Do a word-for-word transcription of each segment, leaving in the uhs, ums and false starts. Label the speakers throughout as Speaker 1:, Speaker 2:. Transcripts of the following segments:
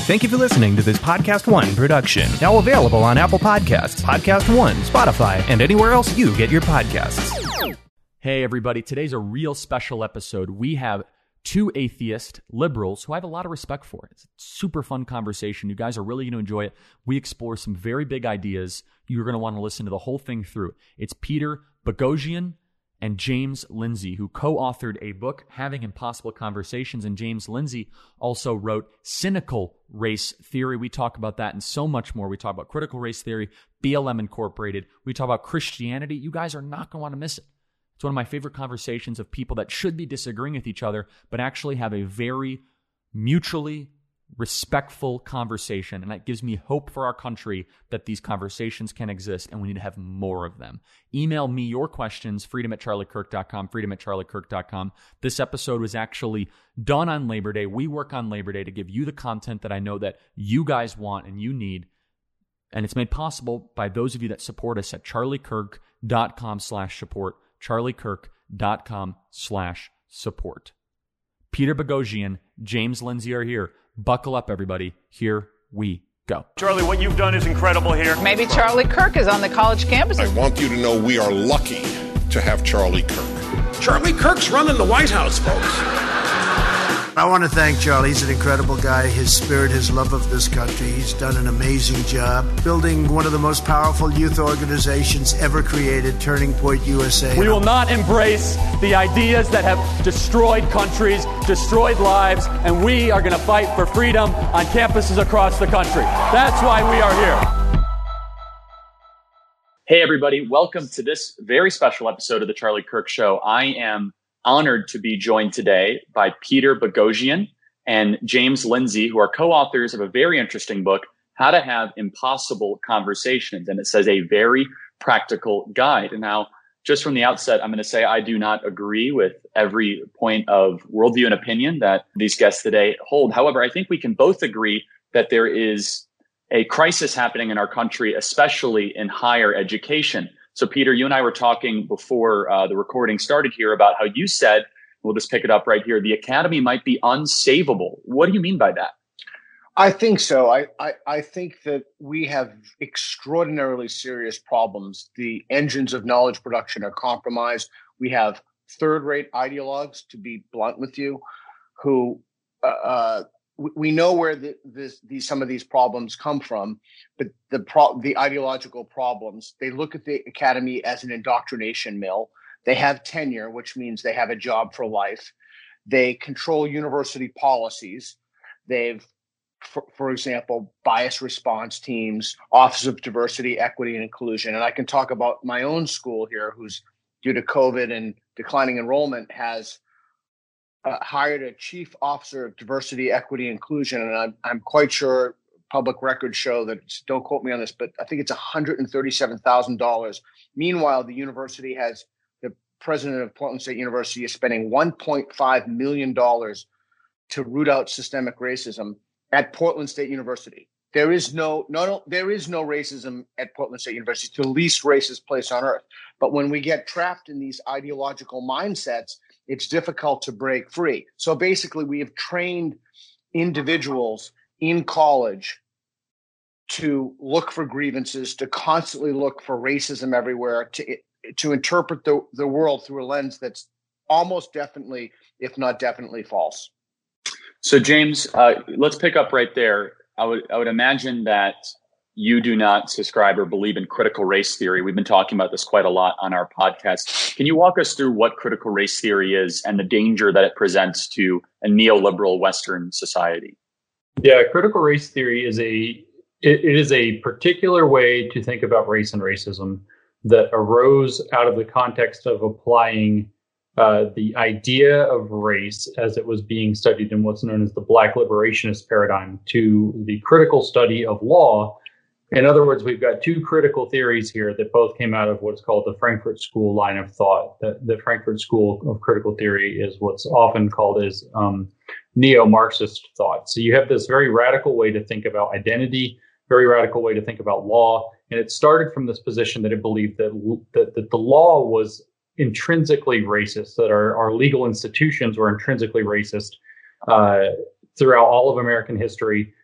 Speaker 1: Thank you for listening to this Podcast One production. Now available on Apple Podcasts, Podcast One, Spotify, and anywhere else you get your podcasts.
Speaker 2: Hey, everybody. Today's a real special episode. We have two atheist liberals who I have a lot of respect for. It's a super fun conversation. You guys are really going to enjoy it. We explore some very big ideas. You're going to want to listen to the whole thing through. It's Peter Boghossian and James Lindsay, who co-authored a book, Having Impossible Conversations, and James Lindsay also wrote Cynical Race Theory. We talk about that and so much more. We talk about critical race theory, B L M Incorporated. We talk about Christianity. You guys are not going to want to miss it. It's one of my favorite conversations of people that should be disagreeing with each other, but actually have a very mutually respectful conversation. And that gives me hope for our country that these conversations can exist, and we need to have more of them. Email me your questions, freedom at charlie kirk dot com, freedom at charlie kirk dot com. This episode was actually done on Labor Day. We work on Labor Day to give you the content that I know that you guys want and you need. And it's made possible by those of you that support us at charlie kirk dot com slash support, charlie kirk dot com slash support. Peter Boghossian, James Lindsay are here. Buckle up, everybody. Here we go.
Speaker 3: Charlie, what you've done is incredible here.
Speaker 4: Maybe Charlie Kirk is on the college campuses.
Speaker 5: I want you to know we are lucky to have Charlie Kirk.
Speaker 6: Charlie Kirk's running the White House, folks.
Speaker 7: I want to thank Charlie. He's an incredible guy. His spirit, his love of this country. He's done an amazing job building one of the most powerful youth organizations ever created, Turning Point U S A.
Speaker 8: We will not embrace the ideas that have destroyed countries, destroyed lives, and we are going to fight for freedom on campuses across the country. That's why we are here.
Speaker 2: Hey, everybody. Welcome to this very special episode of The Charlie Kirk Show. I am honored to be joined today by Peter Boghossian and James Lindsay, who are co-authors of a very interesting book, How to Have Impossible Conversations. And it says a very practical guide. And now, just from the outset, I'm going to say I do not agree with every point of worldview and opinion that these guests today hold. However, I think we can both agree that there is a crisis happening in our country, especially in higher education. So, Peter, you and I were talking before uh, the recording started here about how you said, we'll just pick it up right here, the academy might be unsavable. What do you mean by that?
Speaker 9: I think so. I, I, I think that we have extraordinarily serious problems. The engines of knowledge production are compromised. We have third-rate ideologues, to be blunt with you, who uh, we know where the, this, these, some of these problems come from, but the pro, the ideological problems, they look at the academy as an indoctrination mill. They have tenure, which means they have a job for life. They control university policies. They've, for, for example, bias response teams, Office of Diversity, Equity, and Inclusion. And I can talk about my own school here, who's due to COVID and declining enrollment has Uh, hired a chief officer of diversity, equity, inclusion, and I'm, I'm quite sure public records show that, don't quote me on this, but I think it's one hundred thirty-seven thousand dollars. Meanwhile, the university has, the president of Portland State University is spending one point five million dollars to root out systemic racism at Portland State University. There is no, no, there is no racism at Portland State University. It's the least racist place on earth. But when we get trapped in these ideological mindsets, it's difficult to break free. So basically, we have trained individuals in college to look for grievances, to constantly look for racism everywhere, to to interpret the, the world through a lens that's almost definitely, if not definitely, false.
Speaker 2: So, James, uh, let's pick up right there. I would I would imagine that you do not subscribe or believe in critical race theory. We've been talking about this quite a lot on our podcast. Can you walk us through what critical race theory is and the danger that it presents to a neoliberal Western society?
Speaker 10: Yeah, critical race theory is a it, it is a particular way to think about race and racism that arose out of the context of applying uh, the idea of race as it was being studied in what's known as the Black liberationist paradigm to the critical study of law. In other words, we've got two critical theories here that both came out of what's called the Frankfurt School line of thought. The, the Frankfurt School of critical theory is what's often called as um, neo-Marxist thought. So you have this very radical way to think about identity, very radical way to think about law. And it started from this position that it believed that, that, that the law was intrinsically racist, that our, our legal institutions were intrinsically racist uh, throughout all of American history.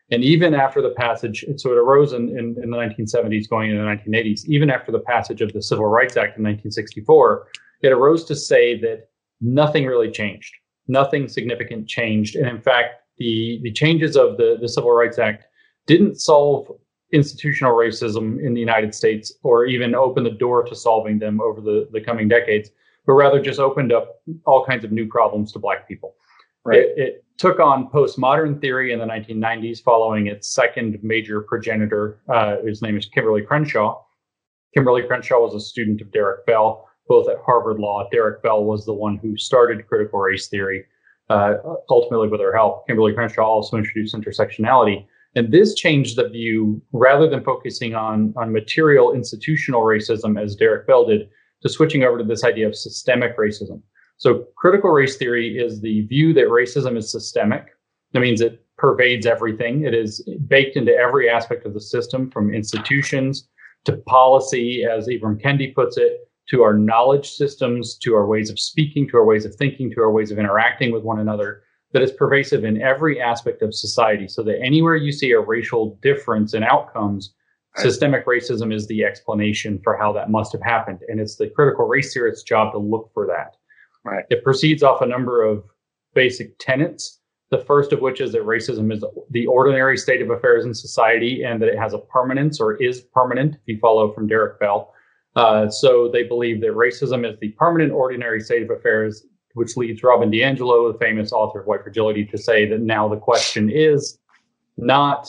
Speaker 10: And even after the passage, so it arose in, in, in the nineteen seventies going into the nineteen eighties, even after the passage of the Civil Rights Act in nineteen sixty-four, it arose to say that nothing really changed. Nothing significant changed. And in fact, the, the changes of the, the Civil Rights Act didn't solve institutional racism in the United States or even open the door to solving them over the, the coming decades, but rather just opened up all kinds of new problems to Black people. Right. It, it took on postmodern theory in the nineteen nineties following its second major progenitor. Uh, his name is Kimberly Crenshaw. Kimberly Crenshaw was a student of Derek Bell, both at Harvard Law. Derek Bell was the one who started critical race theory, uh, ultimately with her help. Kimberly Crenshaw also introduced intersectionality. And this changed the view, rather than focusing on, on material institutional racism, as Derek Bell did, to switching over to this idea of systemic racism. So critical race theory is the view that racism is systemic. That means it pervades everything. It is baked into every aspect of the system, from institutions to policy, as Ibram Kendi puts it, to our knowledge systems, to our ways of speaking, to our ways of thinking, to our ways of interacting with one another, that is pervasive in every aspect of society. So that anywhere you see a racial difference in outcomes, systemic racism is the explanation for how that must have happened. And it's the critical race theorist's job to look for that. Right. It proceeds off a number of basic tenets, the first of which is that racism is the ordinary state of affairs in society and that it has a permanence, or is permanent, if you follow from Derek Bell. Uh, so they believe that racism is the permanent, ordinary state of affairs, which leads Robin DiAngelo, the famous author of White Fragility, to say that now the question is not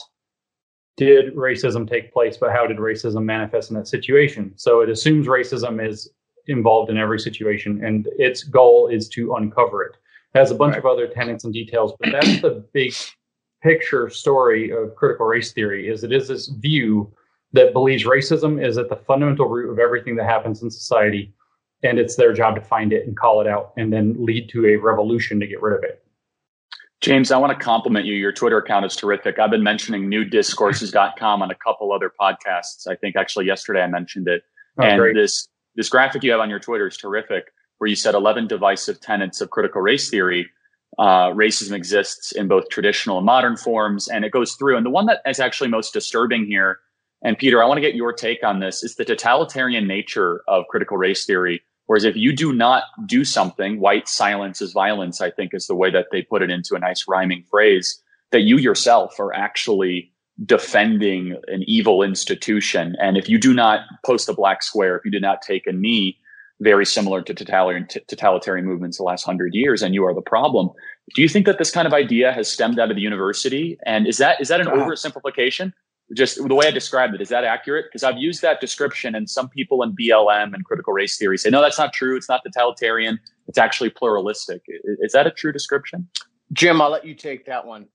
Speaker 10: did racism take place, but how did racism manifest in that situation? So it assumes racism is involved in every situation, and its goal is to uncover it. It has a bunch right. of other tenets and details, but that's the big picture story of critical race theory. Is it is this view that believes racism is at the fundamental root of everything that happens in society, and it's their job to find it and call it out and then lead to a revolution to get rid of it.
Speaker 2: James, I want to compliment you. Your Twitter account is terrific. I've been mentioning new discourses dot com on a couple other podcasts. I think actually yesterday I mentioned it. Oh, and great. this this graphic you have on your Twitter is terrific, where you said eleven divisive tenets of critical race theory. Uh, racism exists in both traditional and modern forms, and it goes through. And the one that is actually most disturbing here, and Peter, I want to get your take on this, is the totalitarian nature of critical race theory. Whereas if you do not do something, white silence is violence, I think is the way that they put it into a nice rhyming phrase, that you yourself are actually defending an evil institution. And if you do not post a black square, if you do not take a knee, very similar to totalitarian, t- totalitarian movements the last hundred years, and you are the problem. Do you think that this kind of idea has stemmed out of the university? And is that is that an uh-huh. oversimplification? Just the way I described it, is that accurate? Because I've used that description, and some people in B L M and critical race theory say, no, that's not true. It's not totalitarian. It's actually pluralistic. Is that a true description?
Speaker 9: Jim, I'll let you take that one.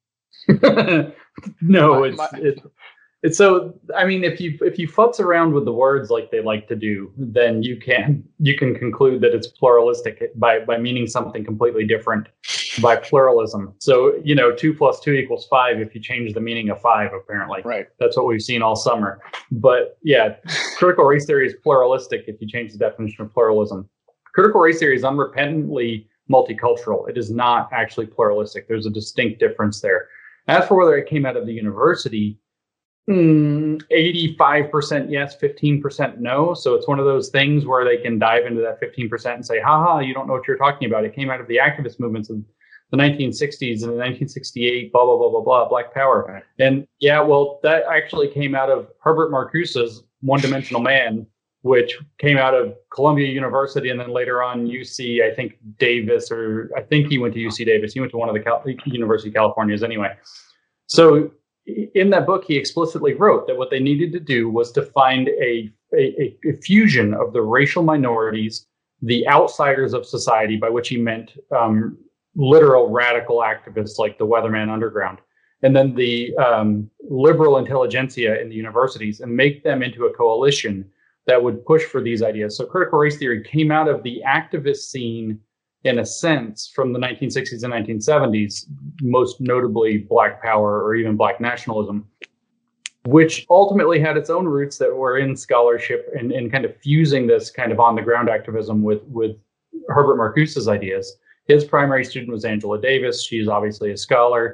Speaker 10: no, it's, it's it's so. I mean, if you if you futz around with the words like they like to do, then you can you can conclude that it's pluralistic by by meaning something completely different by pluralism. So, you know, two plus two equals five if you change the meaning of five, apparently.
Speaker 9: Right.
Speaker 10: That's what we've seen all summer. But yeah, critical race theory is pluralistic if you change the definition of pluralism. Critical race theory is unrepentantly multicultural. It is not actually pluralistic. There's a distinct difference there. As for whether it came out of the university, mm, eighty-five percent yes, fifteen percent no. So it's one of those things where they can dive into that fifteen percent and say, haha, you don't know what you're talking about. It came out of the activist movements of the nineteen sixties and the nineteen sixty-eight, blah, blah, blah, blah, blah, Black Power. Right. And yeah, well, that actually came out of Herbert Marcuse's One-Dimensional Man, which came out of Columbia University and then later on U C, I think Davis, or I think he went to U C Davis. He went to one of the Cal- University of Californias anyway. So in that book, he explicitly wrote that what they needed to do was to find a, a, a fusion of the racial minorities, the outsiders of society, by which he meant um, literal radical activists like the Weatherman Underground, and then the um, liberal intelligentsia in the universities, and make them into a coalition that would push for these ideas. So critical race theory came out of the activist scene, in a sense, from the nineteen sixties and nineteen seventies, most notably Black Power or even Black nationalism, which ultimately had its own roots that were in scholarship and, and kind of fusing this kind of on-the-ground activism with, with Herbert Marcuse's ideas. His primary student was Angela Davis. She's obviously a scholar.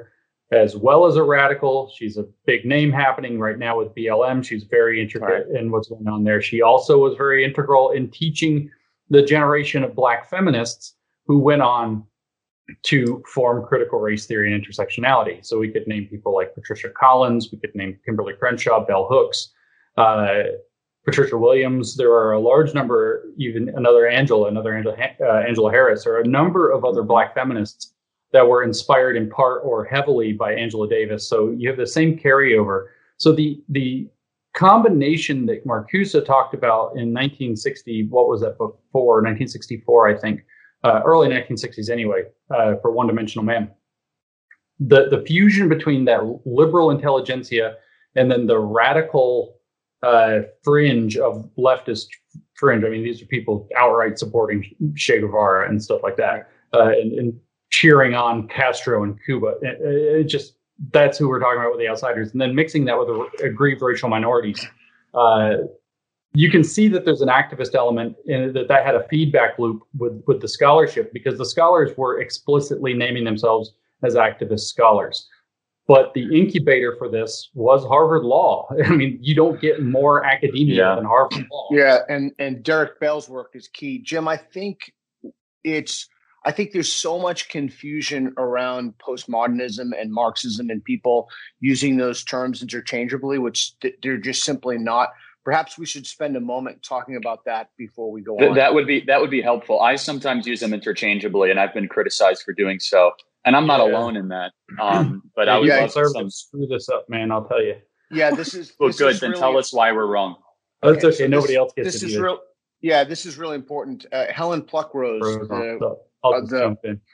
Speaker 10: as well as a radical. She's a big name happening right now with B L M. She's very intricate right. in what's going on there. She also was very integral in teaching the generation of Black feminists who went on to form critical race theory and intersectionality. So we could name people like Patricia Collins, we could name Kimberly Crenshaw, Bell Hooks, uh, Patricia Williams. There are a large number, even another Angela, another Angela, uh, Angela Harris, or a number of other Black feminists that were inspired in part or heavily by Angela Davis. So you have the same carryover. So the the combination that Marcuse talked about in nineteen sixty, what was that book for? nineteen sixty-four, I think, uh, early nineteen sixties anyway, uh, for One Dimensional Man. The the fusion between that liberal intelligentsia and then the radical uh, fringe of leftist fringe. I mean, these are people outright supporting Che Guevara and stuff like that, uh, and, and cheering on Castro in Cuba. It, it just that's who we're talking about with the outsiders, and then mixing that with a, aggrieved racial minorities. Uh, you can see that there's an activist element in that that had a feedback loop with with the scholarship, because the scholars were explicitly naming themselves as activist scholars. But the incubator for this was Harvard Law. I mean, you don't get more academia yeah. than Harvard Law.
Speaker 9: Yeah, and and Derek Bell's work is key. Jim, I think it's I think there's so much confusion around postmodernism and Marxism and people using those terms interchangeably, which they're just simply not. Perhaps we should spend a moment talking about that before we go
Speaker 11: Th-
Speaker 9: on.
Speaker 11: That would be that would be helpful. I sometimes use them interchangeably, and I've been criticized for doing so. And I'm not yeah. alone in that. Um, but I would
Speaker 10: yeah,
Speaker 11: love to some...
Speaker 10: screw this up, man. I'll tell you.
Speaker 9: Yeah, this is
Speaker 11: well,
Speaker 9: this
Speaker 11: good.
Speaker 9: Is
Speaker 11: then
Speaker 9: really...
Speaker 11: tell us why we're wrong.
Speaker 10: Oh, that's okay.
Speaker 9: so
Speaker 10: Nobody
Speaker 9: this,
Speaker 10: else gets
Speaker 9: this
Speaker 10: it.
Speaker 9: Is
Speaker 10: either.
Speaker 9: real. Yeah, this is really important. Uh, Helen Pluckrose,
Speaker 10: Rose,
Speaker 9: the,
Speaker 10: I'll
Speaker 9: uh,
Speaker 10: just
Speaker 9: the,
Speaker 10: jump in.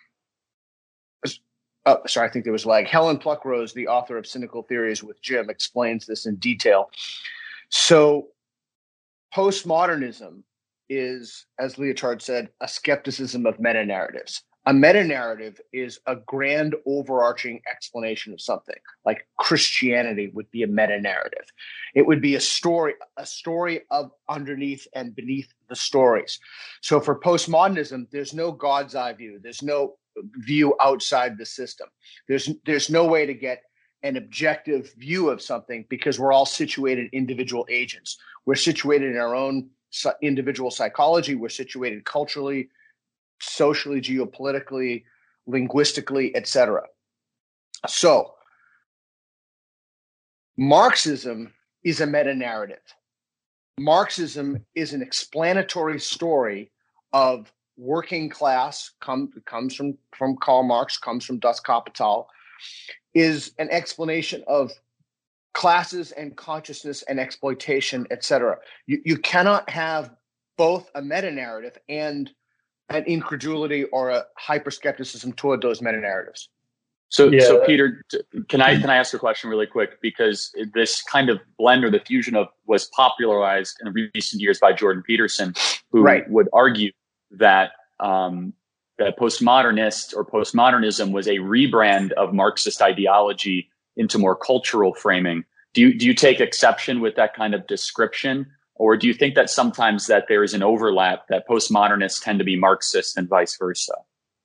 Speaker 9: Oh, sorry, I think there was lag. Helen Pluckrose, the author of Cynical Theories with Jim, explains this in detail. So, postmodernism is, as Leotard said, a skepticism of meta-narratives. A meta-narrative is a grand overarching explanation of something, like Christianity would be a meta-narrative. It would be a story, a story of underneath and beneath the stories. So for postmodernism, there's no God's eye view. There's no view outside the system. There's there's no way to get an objective view of something, because we're all situated individual agents. We're situated in our own individual psychology. We're situated culturally, socially, geopolitically, linguistically, et cetera. So, Marxism is a meta-narrative. Marxism is an explanatory story of working class, come, comes from, from Karl Marx, comes from Das Kapital, is an explanation of classes and consciousness and exploitation, et cetera. You, you cannot have both a meta-narrative and an incredulity or a hyper-skepticism toward those meta-narratives.
Speaker 11: So,
Speaker 10: yeah.
Speaker 11: so Peter, can I can I ask a question really quick? Because this kind of blend or the fusion of was popularized in recent years by Jordan Peterson, who
Speaker 9: right.
Speaker 11: would argue that um, that postmodernist or postmodernism was a rebrand of Marxist ideology into more cultural framing. Do you do you take exception with that kind of description? Or do you think that sometimes that there is an overlap, that postmodernists tend to be Marxist and vice versa?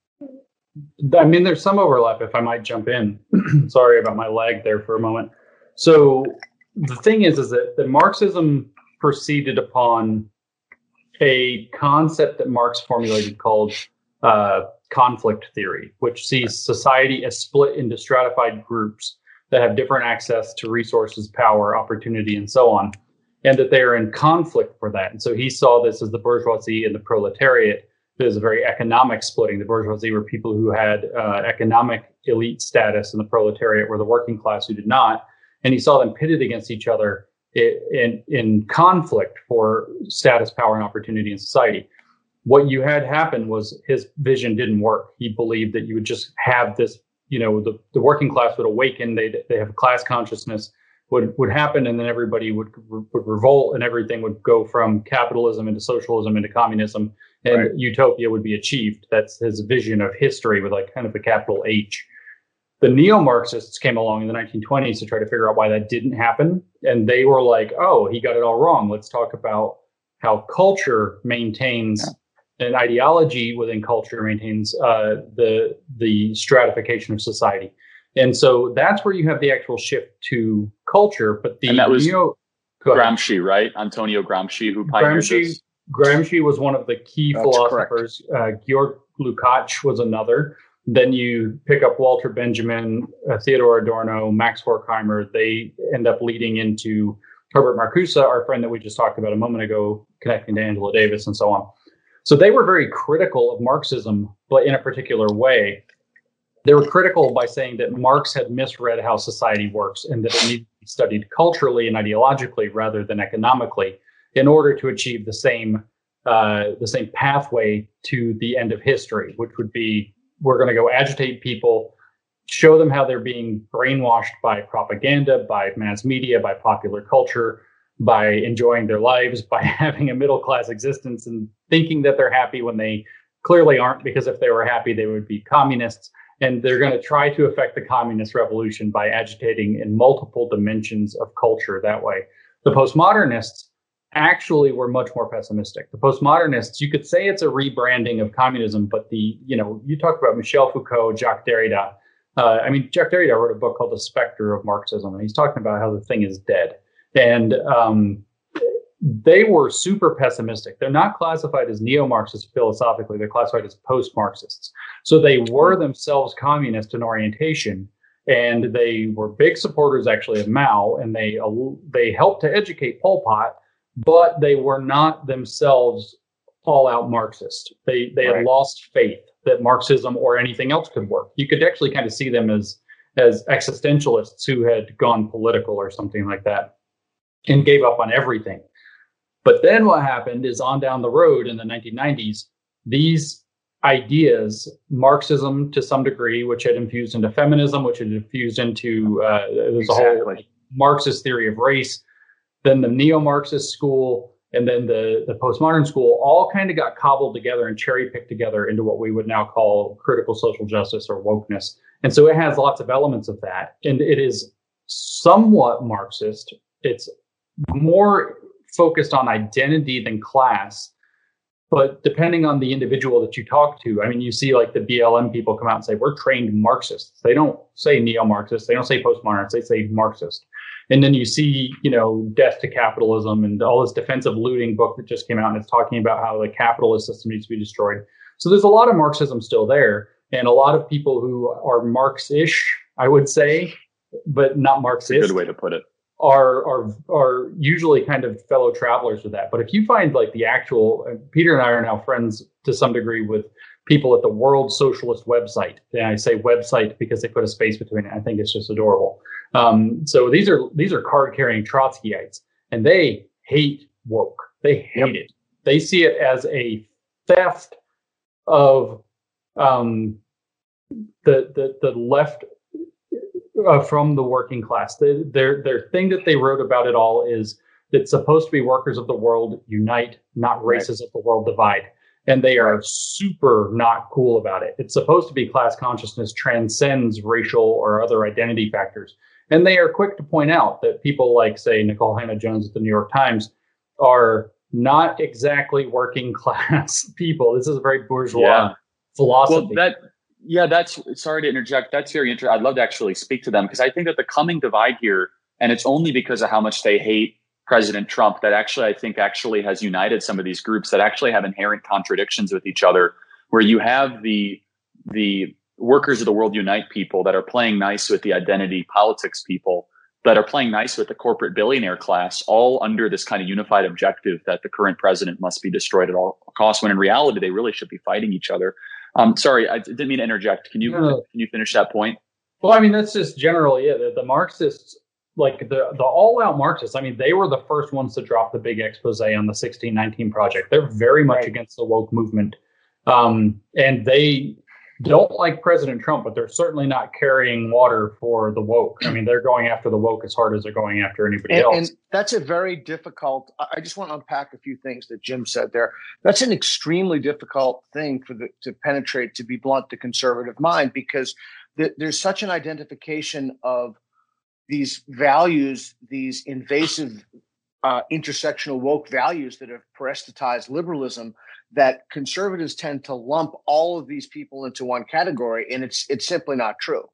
Speaker 10: I mean, there's some overlap, if I might jump in. Sorry about my lag there for a moment. So the thing is, is that, that Marxism proceeded upon a concept that Marx formulated called uh, conflict theory, which sees society as split into stratified groups that have different access to resources, power, opportunity, and so on, and that they are in conflict for that. And so he saw this as the bourgeoisie and the proletariat. There's a very economic splitting. The bourgeoisie were people who had uh, economic elite status, and the proletariat were the working class who did not. And he saw them pitted against each other in, in conflict for status, power, and opportunity in society. What you had happen was his vision didn't work. He believed that you would just have this, you know, the, the working class would awaken. They they have class consciousness would would happen, and then everybody would would revolt, and everything would go from capitalism into socialism into communism, and right. utopia would be achieved. That's his vision of history with like kind of a capital H. The neo-Marxists came along in the nineteen twenties to try to figure out why that didn't happen, and they were like, "Oh, he got it all wrong. Let's talk about how culture maintains." Yeah. An ideology within culture maintains uh, the the stratification of society. And so that's where you have the actual shift to culture. But the
Speaker 11: and that was
Speaker 10: neo,
Speaker 11: Gramsci, right? Antonio Gramsci, who pioneered
Speaker 10: Gramsci,
Speaker 11: this.
Speaker 10: Gramsci was one of the key
Speaker 9: That's
Speaker 10: philosophers. Uh, Georg Lukács was another. Then you pick up Walter Benjamin, uh, Theodor Adorno, Max Horkheimer. They end up leading into Herbert Marcuse, our friend that we just talked about a moment ago, connecting to Angela Davis and so on. So they were very critical of Marxism, but in a particular way. They were critical by saying that Marx had misread how society works and that it needed to be studied culturally and ideologically rather than economically in order to achieve the same uh, the same pathway to the end of history, which would be we're going to go agitate people, show them how they're being brainwashed by propaganda, by mass media, by popular culture, by enjoying their lives, by having a middle-class existence and thinking that they're happy when they clearly aren't, because if they were happy, they would be communists. And they're going to try to affect the communist revolution by agitating in multiple dimensions of culture that way. The postmodernists actually were much more pessimistic. The postmodernists, you could say it's a rebranding of communism, but the, you know, you talk about Michel Foucault, Jacques Derrida. Uh, I mean, Jacques Derrida wrote a book called The Spectre of Marxism, and he's talking about how the thing is dead. And um, they were super pessimistic. They're not classified as neo-Marxists philosophically. They're classified as post-Marxists. So they were themselves communist in orientation, and they were big supporters actually of Mao, and they uh, they helped to educate Pol Pot, but they were not themselves all-out Marxist. They they
Speaker 9: Right.
Speaker 10: had lost faith that Marxism or anything else could work. You could actually kind of see them as as existentialists who had gone political or something like that and gave up on everything. But then what happened is on down the road in the nineteen nineties, these ideas, Marxism to some degree, which had infused into feminism, which had infused into, uh, there's
Speaker 9: Exactly.
Speaker 10: a whole like, Marxist theory of race, then the neo-Marxist school, and then the, the postmodern school all kind of got cobbled together and cherry-picked together into what we would now call critical social justice or wokeness. And so it has lots of elements of that. And it is somewhat Marxist. It's more focused on identity than class. But depending on the individual that you talk to, I mean, you see like the B L M people come out and say, we're trained Marxists. They don't say neo-Marxist. They don't say postmodernists. They say Marxist. And then you see, you know, Death to Capitalism and all this defensive looting book that just came out, and it's talking about how the capitalist system needs to be destroyed. So there's a lot of Marxism still there, and a lot of people who are Marx-ish, I would say, but not Marxist.
Speaker 11: That's a good way to put it.
Speaker 10: Are are are usually kind of fellow travelers with that. But if you find like the actual, uh, Peter and I are now friends to some degree with people at the World Socialist website. And I say website because they put a space between it. I think it's just adorable. Um, so these are these are card-carrying Trotskyites, and they hate woke. They hate
Speaker 9: Yep.
Speaker 10: it. They see it as a theft of um, the the the left. Uh, from the working class. The, their their thing that they wrote about it all is it's supposed to be workers of the world unite, not races of the world divide. And they are super not cool about it. It's supposed to be class consciousness transcends racial or other identity factors. And they are quick to point out that people like, say, Nicole Hannah-Jones at the New York Times are not exactly working class people. This is a very bourgeois
Speaker 11: Yeah.
Speaker 10: philosophy.
Speaker 11: Well, that yeah, that's sorry to interject. That's very interesting. I'd love to actually speak to them because I think that the coming divide here, and it's only because of how much they hate President Trump, that actually I think actually has united some of these groups that actually have inherent contradictions with each other, where you have the the workers of the world unite people that are playing nice with the identity politics people, that are playing nice with the corporate billionaire class, all under this kind of unified objective that the current president must be destroyed at all costs, when in reality they really should be fighting each other. Um, sorry, I didn't mean to interject. Can you
Speaker 10: No, no.
Speaker 11: can you finish that point?
Speaker 10: Well, I mean, that's just generally it. The, the Marxists, like the, the all-out Marxists, I mean, they were the first ones to drop the big expose on the sixteen nineteen Project. They're very much
Speaker 9: Right.
Speaker 10: against the woke movement. Um, and they don't like President Trump, but they're certainly not carrying water for the woke. I mean, they're going after the woke as hard as they're going after anybody
Speaker 9: And,
Speaker 10: else.
Speaker 9: and that's a very difficult. I I just want to unpack a few things that Jim said there. That's an extremely difficult thing for the to penetrate, to be blunt, the conservative mind, because th- there's such an identification of these values, these invasive uh, intersectional woke values that have parasitized liberalism, that conservatives tend to lump all of these people into one category, and it's it's simply not true.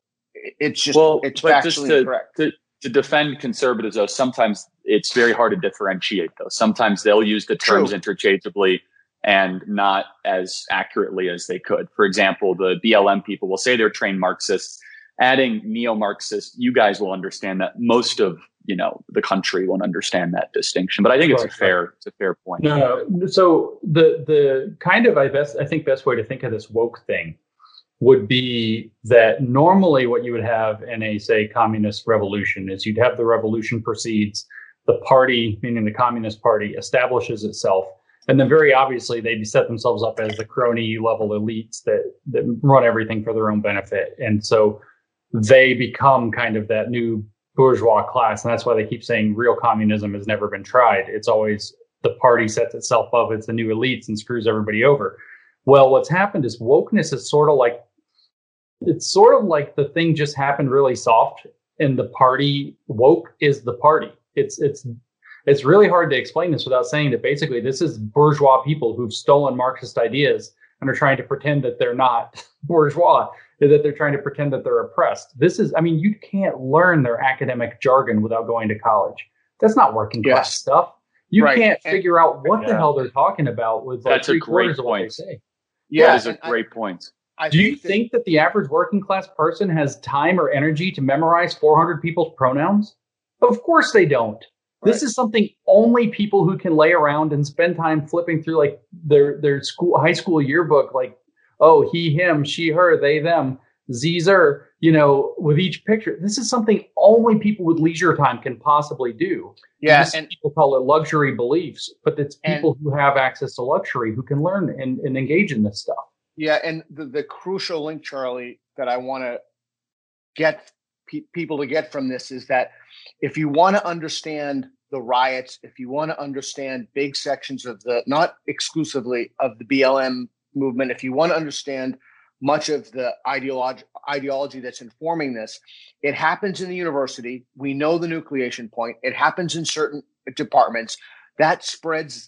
Speaker 9: it's just
Speaker 11: well,
Speaker 9: it's
Speaker 11: but
Speaker 9: factually
Speaker 11: just to,
Speaker 9: incorrect.
Speaker 11: To, to defend conservatives, though, sometimes it's very hard to differentiate. Though sometimes they'll use the terms
Speaker 9: True.
Speaker 11: interchangeably and not as accurately as they could. For example, the B L M people will say they're trained Marxists. Adding neo-Marxist, you guys will understand that. Most of you know the country won't understand that distinction. But I think it's a fair it's a fair point.
Speaker 10: No, no. So the the kind of I best I think best way to think of this woke thing would be that normally what you would have in a, say, communist revolution is you'd have the revolution proceeds, the party, meaning the Communist Party, establishes itself. And then very obviously they set themselves up as the crony level elites that, that run everything for their own benefit. And so they become kind of that new bourgeois class. And that's why they keep saying real communism has never been tried. It's always the party sets itself up as the new elites and screws everybody over. Well, what's happened is wokeness is sort of like, it's sort of like the thing just happened really soft, and the party woke is the party. It's it's it's really hard to explain this without saying that basically this is bourgeois people who've stolen Marxist ideas and are trying to pretend that they're not bourgeois, that they're trying to pretend that they're oppressed. This is, I mean, you can't learn their academic jargon without going to college. That's not working class
Speaker 9: Yes.
Speaker 10: stuff. You
Speaker 9: Right.
Speaker 10: can't
Speaker 9: And-
Speaker 10: figure out what
Speaker 11: Yeah.
Speaker 10: the hell they're talking about with like
Speaker 11: That's a
Speaker 10: three
Speaker 11: great
Speaker 10: quarters of what they
Speaker 11: point.
Speaker 10: say.
Speaker 9: Yeah,
Speaker 11: that is a
Speaker 9: and I-
Speaker 11: great point.
Speaker 9: I
Speaker 10: Do you
Speaker 9: that-
Speaker 10: think that the average working class person has time or energy to memorize four hundred people's pronouns? Of course they don't. This is something only people who can lay around and spend time flipping through like their their school high school yearbook, like, oh, he, him, she, her, they, them, Zer, you know, with each picture. This is something only people with leisure time can possibly do.
Speaker 9: Yeah,
Speaker 10: This-
Speaker 9: and
Speaker 10: people call it luxury beliefs, but it's
Speaker 9: And-
Speaker 10: people who have access to luxury who can learn and, and engage in this stuff.
Speaker 9: yeah, and the, the crucial link, Charlie, that I want to get pe- people to get from this is that if you want to understand the riots, if you want to understand big sections of the, not exclusively of the B L M movement, if you want to understand much of the ideology ideology that's informing this, it happens in the university. We know the nucleation point. It happens in certain departments. That spreads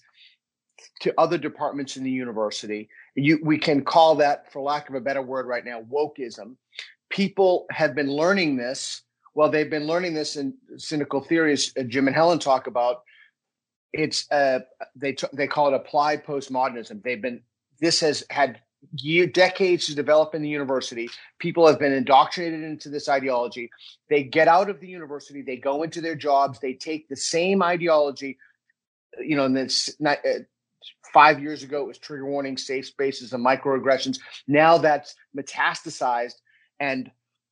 Speaker 9: to other departments in the university. You, we can call that, for lack of a better word right now, wokeism. People have been learning this. Well, they've been learning this in cynical theories. Uh, Jim and Helen talk about. It's uh, they t- they call it applied postmodernism. They've been this has had year decades to develop in the university. People have been indoctrinated into this ideology. They get out of the university. They go into their jobs. They take the same ideology. You know, and this not. Uh, Five years ago, it was trigger warning, safe spaces, and microaggressions. Now that's metastasized. And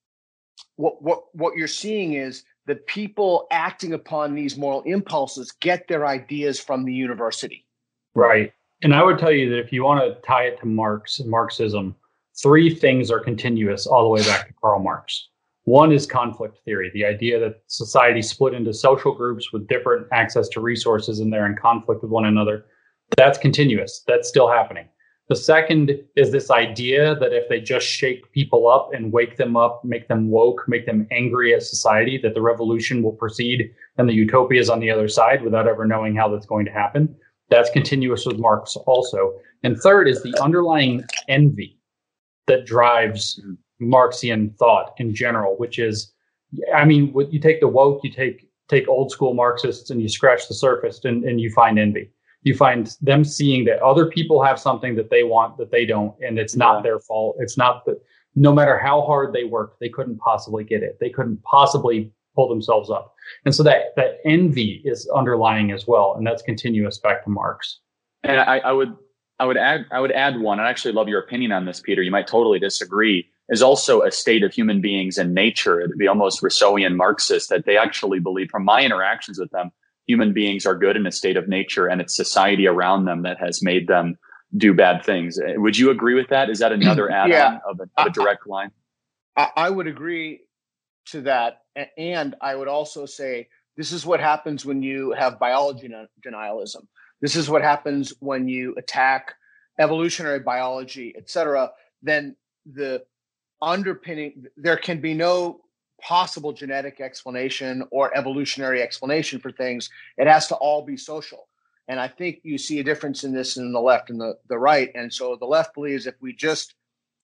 Speaker 9: what what what you're seeing is the people acting upon these moral impulses get their ideas from the university.
Speaker 10: Right. And I would tell you that if you want to tie it to Marx and Marxism, three things are continuous all the way back to Karl Marx. One is conflict theory, the idea that society split into social groups with different access to resources and they're in conflict with one another. That's continuous. That's still happening. The second is this idea that if they just shake people up and wake them up, make them woke, make them angry at society, that the revolution will proceed and the utopia is on the other side without ever knowing how that's going to happen. That's continuous with Marx also. And third is the underlying envy that drives Marxian thought in general, which is, I mean, you take the woke, you take take old school Marxists and you scratch the surface and, and you find envy. You find them seeing that other people have something that they want that they don't, and it's not their fault. It's not that no matter how hard they worked, they couldn't possibly get it. They couldn't possibly pull themselves up. And so that, that envy is underlying as well. And that's continuous back to Marx.
Speaker 11: And I, I would, I would add, I would add one. I actually love your opinion on this, Peter. You might totally disagree. Is also a state of human beings and nature. It'd be almost Rousseauian Marxist that they actually believe, from my interactions with them, human beings are good in a state of nature, and it's society around them that has made them do bad things. Would you agree with that? Is that another add-on
Speaker 9: Yeah.
Speaker 11: of, a, of a direct line?
Speaker 9: I, I would agree to that. And I would also say this is what happens when you have biology denialism. This is what happens when you attack evolutionary biology, et cetera. Then the underpinning, there can be no possible genetic explanation or evolutionary explanation for things. It has to all be social. And I think you see a difference in this in the left and the, the right. And so the left believes if we just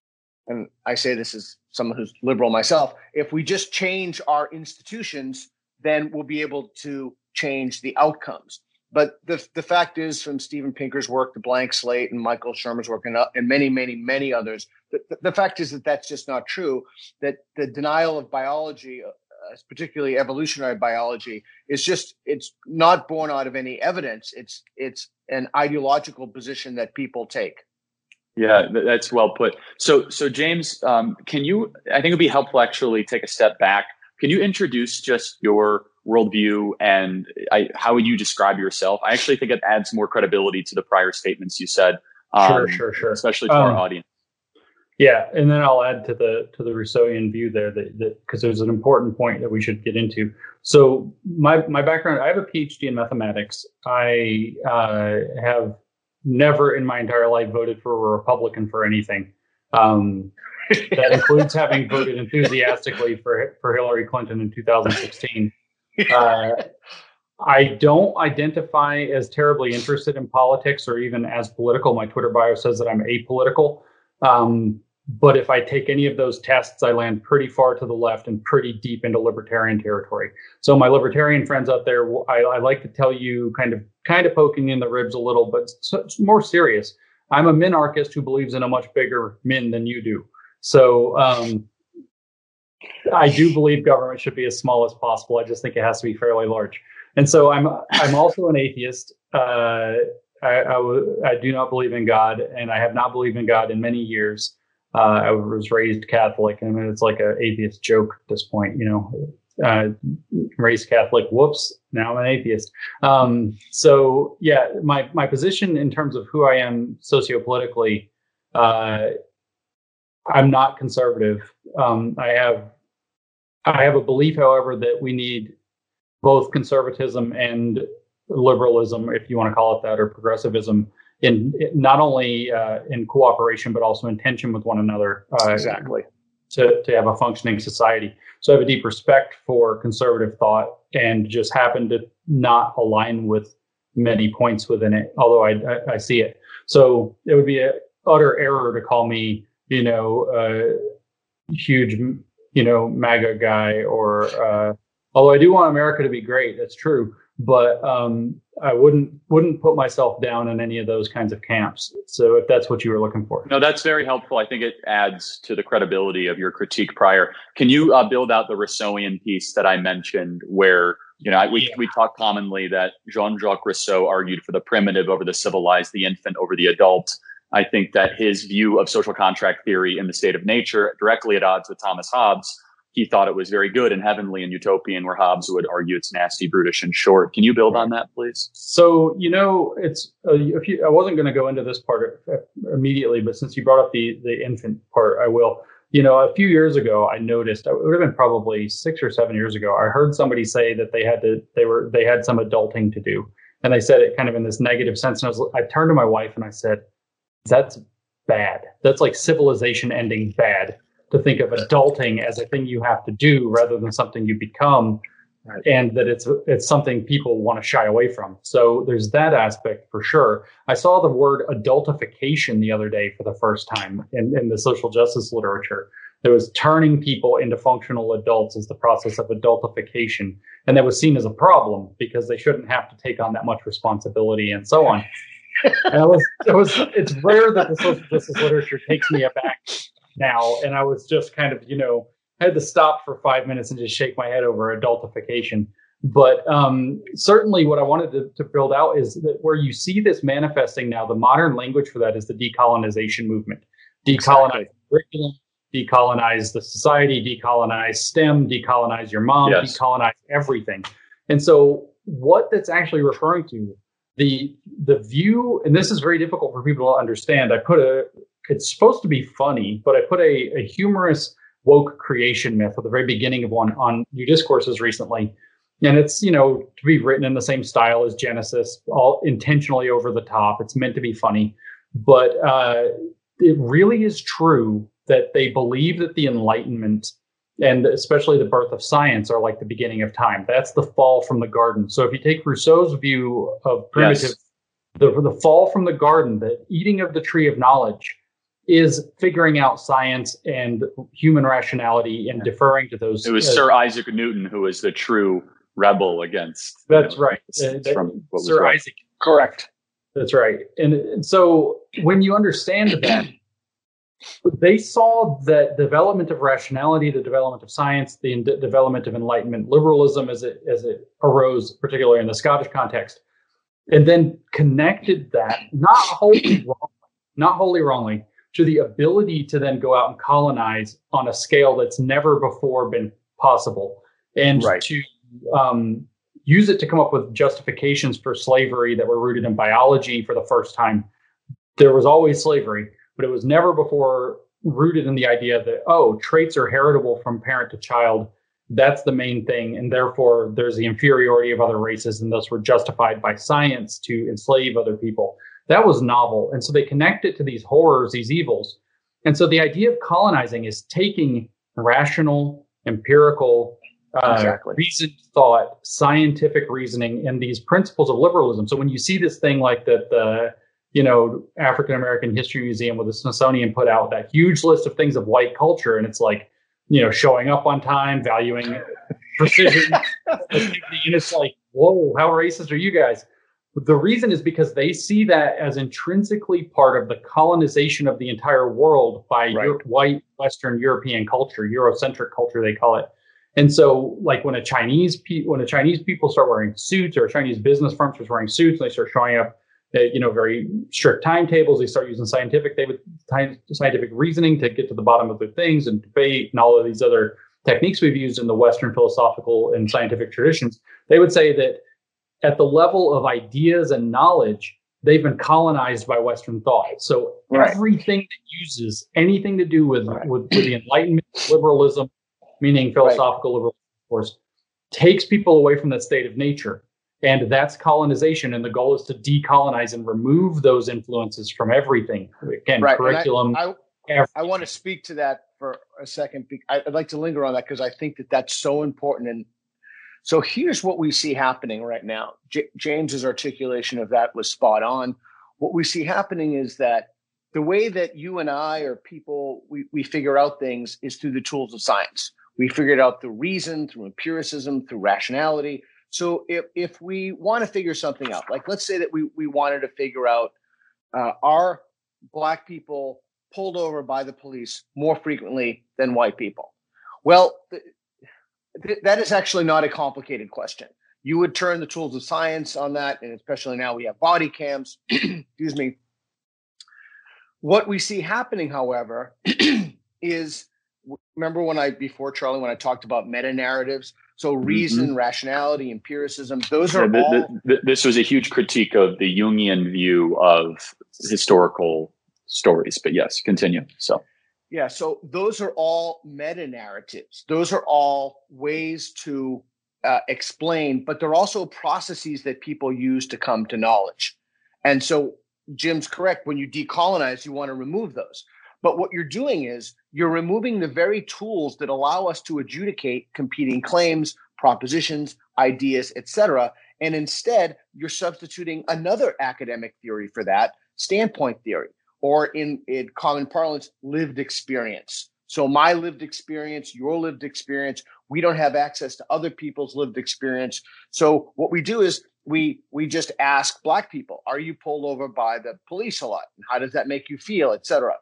Speaker 9: and I say this as someone who's liberal myself, if we just change our institutions, then we'll be able to change the outcomes. But the the fact is, from Steven Pinker's work, The Blank Slate, and Michael Shermer's work, and, uh, and many, many, many others, the, the fact is that that's just not true, that the denial of biology, uh, particularly evolutionary biology, is just, it's not born out of any evidence. It's it's an ideological position that people take.
Speaker 11: Yeah, that's well put. So, so James, um, can you, I think it'd be helpful actually take a step back. Can you introduce just your worldview and I, how would you describe yourself? I actually think it adds more credibility to the prior statements you said. Um,
Speaker 10: sure, sure, sure.
Speaker 11: Especially to
Speaker 10: um,
Speaker 11: our audience.
Speaker 10: Yeah, and then I'll add to the to the Rousseauian view there that because there's an important point that we should get into. So my my background, I have a P H D in mathematics. I uh, have never in my entire life voted for a Republican for anything. Um, that includes having voted enthusiastically for for Hillary Clinton in two thousand sixteen. Uh, I don't identify as terribly interested in politics or even as political. My Twitter bio says that I'm apolitical. Um, but if I take any of those tests, I land pretty far to the left and pretty deep into libertarian territory. So my libertarian friends out there, I, I like to tell you kind of kind of poking in the ribs a little, but it's, it's more serious. I'm a minarchist who believes in a much bigger min than you do. So um, I do believe government should be as small as possible. I just think it has to be fairly large. And so I'm I'm also an atheist. Uh, I, I, w- I do not believe in God, and I have not believed in God in many years. Uh, I was raised Catholic. I mean, it's like an atheist joke at this point, you know, uh, raised Catholic. Whoops. Now I'm an atheist. Um, so yeah, my, my position in terms of who I am sociopolitically, uh, I'm not conservative. Um, I have, I have a belief, however, that we need both conservatism and liberalism, if you want to call it that, or progressivism, in not only uh, in cooperation but also in tension with one another. Uh,
Speaker 9: exactly.
Speaker 10: To to have a functioning society. So I have a deep respect for conservative thought, and just happen to not align with many points within it, although I I, I see it. So it would be an utter error to call me, you know, a huge, you know, MAGA guy, or uh, although I do want America to be great. That's true. But um, I wouldn't wouldn't put myself down in any of those kinds of camps. So if that's what you were looking for.
Speaker 11: No, that's very helpful. I think it adds to the credibility of your critique prior. Can you uh, build out the Rousseauian piece that I mentioned where, you know, we, yeah. we talk commonly that Jean-Jacques Rousseau argued for the primitive over the civilized, the infant over the adult. I think that his view of social contract theory in the state of nature, directly at odds with Thomas Hobbes, he thought it was very good and heavenly and utopian, where Hobbes would argue it's nasty, brutish, and short. Can you build on that, please?
Speaker 10: So, you know, it's uh, if you, I wasn't going to go into this part immediately, but since you brought up the, the infant part, I will. You know, a few years ago, I noticed, it would have been probably six or seven years ago, I heard somebody say that they had to, they were, they had some adulting to do. And they said it kind of in this negative sense. And I was, I turned to my wife and I said, that's bad. That's like civilization ending bad. To think of adulting as a thing you have to do rather than something you become, right. And that it's it's something people want to shy away from. So there's that aspect for sure. I saw the word adultification the other day for the first time in, in the social justice literature. There was turning people into functional adults as the process of adultification. And that was seen as a problem because they shouldn't have to take on that much responsibility and so on. And it was, it was, it's rare that the social justice literature takes me aback now. And I was just kind of, you know, I had to stop for five minutes and just shake my head over adultification. But um, certainly what I wanted to, to build out is that where you see this manifesting now, the modern language for that is the decolonization movement. Decolonize exactly. curriculum, decolonize the society, decolonize STEM, decolonize your mom, yes. decolonize everything. And so what that's actually referring to, the the view, and this is very difficult for people to understand. I put a, it's supposed to be funny, but I put a, a humorous woke creation myth at the very beginning of one on New Discourses recently. And it's, you know, to be written in the same style as Genesis, all intentionally over the top. It's meant to be funny. But uh, it really is true that they believe that the Enlightenment and especially the birth of science are like the beginning of time. That's the fall from the garden. So if you take Rousseau's view of primitive, yes. the, the fall from the garden, the eating of the tree of knowledge is figuring out science and human rationality and yeah. deferring to those.
Speaker 11: It was uh, Sir Isaac Newton who was the true rebel against.
Speaker 10: That's
Speaker 11: know,
Speaker 10: right. Uh,
Speaker 11: from what
Speaker 10: Sir
Speaker 11: was
Speaker 10: Isaac.
Speaker 9: Correct.
Speaker 10: That's right. And, and so when you understand that, they saw the development of rationality, the development of science, the in- development of Enlightenment liberalism as it as it arose, particularly in the Scottish context, and then connected that not wholly wrongly, not wholly wrongly, to the ability to then go out and colonize on a scale that's never before been possible, and
Speaker 9: right.
Speaker 10: to um, use it to come up with justifications for slavery that were rooted in biology for the first time. There was always slavery, but it was never before rooted in the idea that, oh, traits are heritable from parent to child. That's the main thing. And therefore, there's the inferiority of other races, and thus we're justified by science to enslave other people. That was novel. And so they connect it to these horrors, these evils. And so the idea of colonizing is taking rational, empirical, uh,
Speaker 9: exactly.
Speaker 10: reasoned thought, scientific reasoning, and these principles of liberalism. So when you see this thing like that, the you know, African American History Museum with the Smithsonian put out that huge list of things of white culture. And it's like, you know, showing up on time, valuing precision. And it's like, whoa, how racist are you guys? The reason is because they see that as intrinsically part of the colonization of the entire world by
Speaker 9: right.
Speaker 10: Euro- white Western European culture, Eurocentric culture, they call it. And so, like when a Chinese pe- when a Chinese people start wearing suits, or a Chinese business firm starts wearing suits, and they start showing up, uh, you know, very strict timetables. They start using scientific, they would scientific reasoning to get to the bottom of their things, and debate and all of these other techniques we've used in the Western philosophical and scientific traditions. They would say that at the level of ideas and knowledge, they've been colonized by Western thought. So
Speaker 9: right.
Speaker 10: everything that uses anything to do with, right. with, with the Enlightenment, liberalism, meaning philosophical right. liberalism, of course, takes people away from that state of nature. And that's colonization. And the goal is to decolonize and remove those influences from everything. Again,
Speaker 9: right.
Speaker 10: curriculum.
Speaker 9: I, I, I want to speak to that for a second. I'd like to linger on that because I think that that's so important. And so here's what we see happening right now. J- James's articulation of that was spot on. What we see happening is that the way that you and I or people, we, we figure out things is through the tools of science. We figured out through reason, through empiricism, through rationality. So if, if we want to figure something out, like let's say that we, we wanted to figure out, uh, are Black people pulled over by the police more frequently than white people? Well, th- th- that is actually not a complicated question. You would turn the tools of science on that, and especially now we have body cams. Excuse me. What we see happening, however, is, remember when I, before Charlie, when I talked about meta-narratives? So reason, mm-hmm. rationality, empiricism, those are
Speaker 11: yeah, the,
Speaker 9: all...
Speaker 11: the, the, this was a huge critique of the Jungian view of historical stories. But yes, continue. So,
Speaker 9: yeah, so those are all meta-narratives. Those are all ways to uh, explain, but they're also processes that people use to come to knowledge. And so Jim's correct. When you decolonize, you want to remove those. But what you're doing is you're removing the very tools that allow us to adjudicate competing claims, propositions, ideas, et cetera. And instead, you're substituting another academic theory for that, standpoint theory, or in, in common parlance, lived experience. So my lived experience, your lived experience, we don't have access to other people's lived experience. So what we do is we we just ask Black people, are you pulled over by the police a lot? And how does that make you feel, et cetera?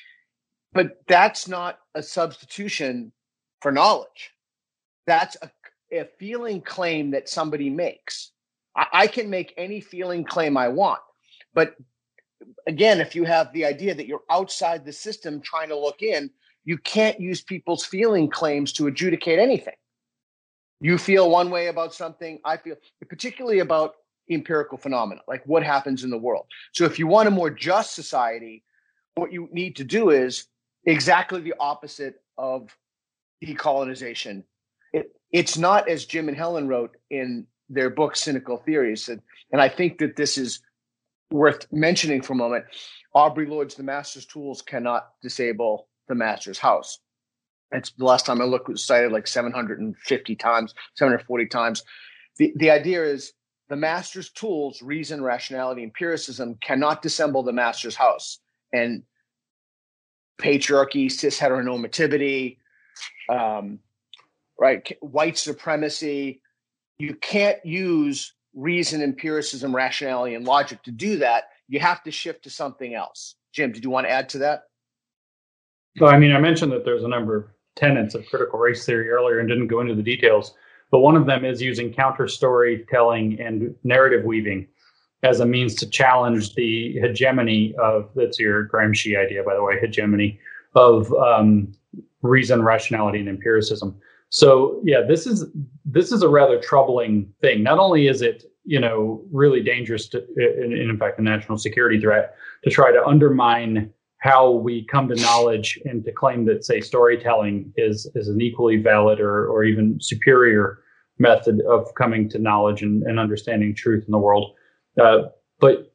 Speaker 9: But that's not a substitution for knowledge. That's a, a feeling claim that somebody makes. I, I can make any feeling claim I want. But again, if you have the idea that you're outside the system trying to look in, you can't use people's feeling claims to adjudicate anything. You feel one way about something, I feel, particularly about empirical phenomena, like what happens in the world. So if you want a more just society, what you need to do is exactly the opposite of decolonization. It, it's not, as Jim and Helen wrote in their book, Cynical Theories, and, and I think that this is worth mentioning for a moment. Aubrey Lloyd's The Master's Tools Cannot Disable the Master's House. It's the last time I looked, it was cited like seven hundred fifty times, seven hundred forty times. The, the idea is the master's tools, reason, rationality, empiricism, cannot dissemble the master's house. And patriarchy, cis heteronormativity, um, right, white supremacy. You can't use reason, empiricism, rationality, and logic to do that. You have to shift to something else. Jim, did you want to add to that?
Speaker 10: So, I mean, I mentioned that there's a number of tenets of critical race theory earlier and didn't go into the details, but one of them is using counter storytelling and narrative weaving as a means to challenge the hegemony of, that's your Gramsci idea, by the way, hegemony of um, reason, rationality, and empiricism. So, yeah, this is this is a rather troubling thing. Not only is it, you know, really dangerous to, in, in fact, a national security threat to try to undermine how we come to knowledge and to claim that, say, storytelling is is an equally valid or or even superior method of coming to knowledge and, and understanding truth in the world. Uh, but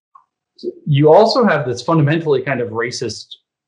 Speaker 10: you also have this fundamentally kind of racist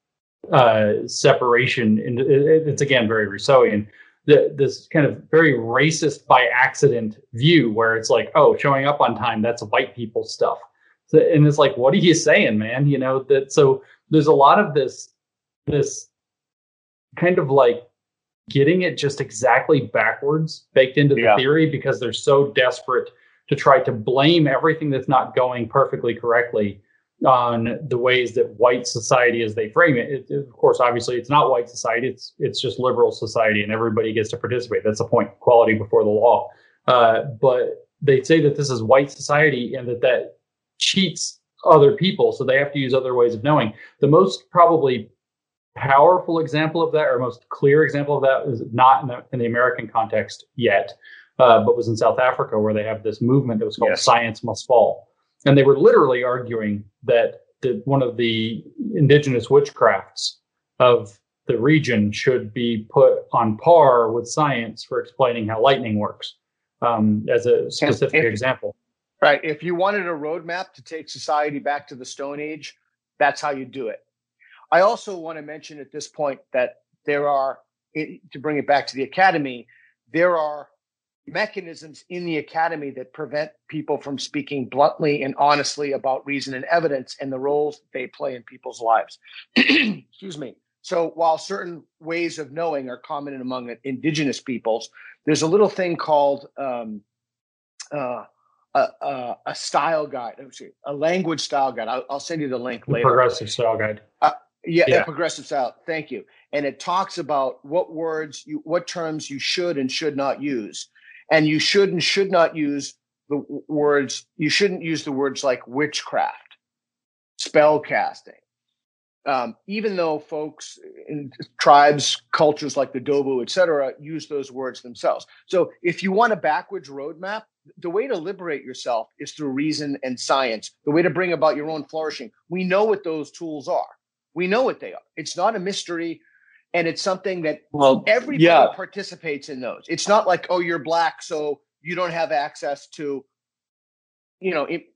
Speaker 10: uh, separation. And it's, again, very Rousseauian. The, this kind of very racist by accident view where it's like, oh, showing up on time, that's white people stuff. So, and it's like, what are you saying, man? You know, that so there's a lot of this, this kind of like getting it just exactly backwards baked into the yeah. theory because they're so desperate to try to blame everything that's not going perfectly correctly on the ways that white society, as they frame it, it, of course, obviously, it's not white society. It's it's just liberal society, and everybody gets to participate. That's the point: equality before the law. Uh, but they say that this is white society, and that that cheats other people, so they have to use other ways of knowing. The most probably powerful example of that, or most clear example of that, is not in the, in the American context yet, uh, but was in South Africa, where they have this movement that was called yes. Science Must Fall. And they were literally arguing that the, one of the indigenous witchcrafts of the region should be put on par with science for explaining how lightning works, um, as a specific if, example.
Speaker 9: Right. If you wanted a roadmap to take society back to the Stone Age, that's how you do it. I also want to mention at this point that there are, to bring it back to the academy, there are mechanisms in the academy that prevent people from speaking bluntly and honestly about reason and evidence and the roles they play in people's lives. Excuse me. So while certain ways of knowing are common among indigenous peoples, there's a little thing called um, uh, a, a, a style guide, a language style guide. I'll, I'll send you the link later.
Speaker 10: Progressive style guide.
Speaker 9: Uh, yeah, yeah. progressive style. Thank you. And it talks about what words, you, what terms you should and should not use. And you should and should not use the words, you shouldn't use the words like witchcraft, spell casting. Um, even though folks in tribes, cultures like the Dobu, et cetera, use those words themselves. So if you want a backwards roadmap, the way to liberate yourself is through reason and science, the way to bring about your own flourishing. We know what those tools are. We know what they are. It's not a mystery. And it's something that well, everybody yeah. participates in those. It's not like, oh, you're black, so you don't have access to, you know, it,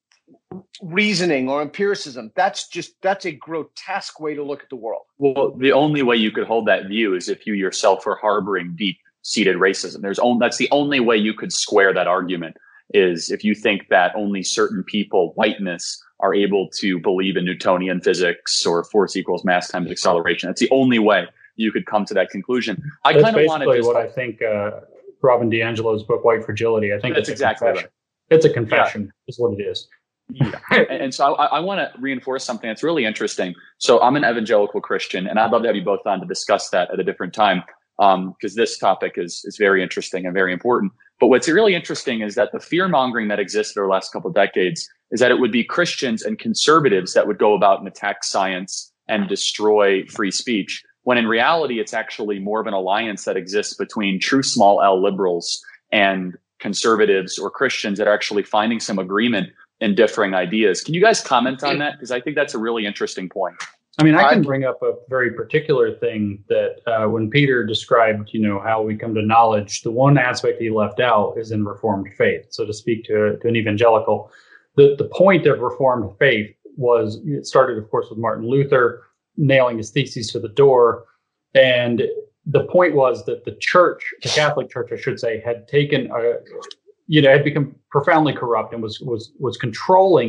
Speaker 9: reasoning or empiricism. That's just, that's a grotesque way to look at the world.
Speaker 11: Well, the only way you could hold that view is if you yourself are harboring deep-seated racism. There's only, that's the only way you could square that argument, is if you think that only certain people, whiteness, are able to believe in Newtonian physics or force equals mass times acceleration. That's the only way you could come to that conclusion. I kind of want to
Speaker 10: just what I think uh, Robin DiAngelo's book, White Fragility. I think
Speaker 11: that's
Speaker 10: it's
Speaker 11: exactly
Speaker 10: confession.
Speaker 11: right.
Speaker 10: It's a confession, yeah. is what it is.
Speaker 11: Yeah. and, and so I, I want to reinforce something that's really interesting. So I'm an evangelical Christian, and I'd love to have you both on to discuss that at a different time, because um, this topic is is very interesting and very important. But what's really interesting is that the fear mongering that existed over the last couple of decades is that it would be Christians and conservatives that would go about and attack science and destroy free speech, when in reality, it's actually more of an alliance that exists between true small L liberals and conservatives or Christians that are actually finding some agreement in differing ideas. Can you guys comment on that? Because I think that's a really interesting point.
Speaker 10: I mean, I can bring up a very particular thing that uh, when Peter described, you know, how we come to knowledge, the one aspect he left out is in Reformed faith. So to speak to, to an evangelical, the, the point of Reformed faith was, it started, of course, with Martin Luther nailing his theses to the door. And the point was that the church, the Catholic Church, I should say, had taken, a, you know, had become profoundly corrupt and was was was controlling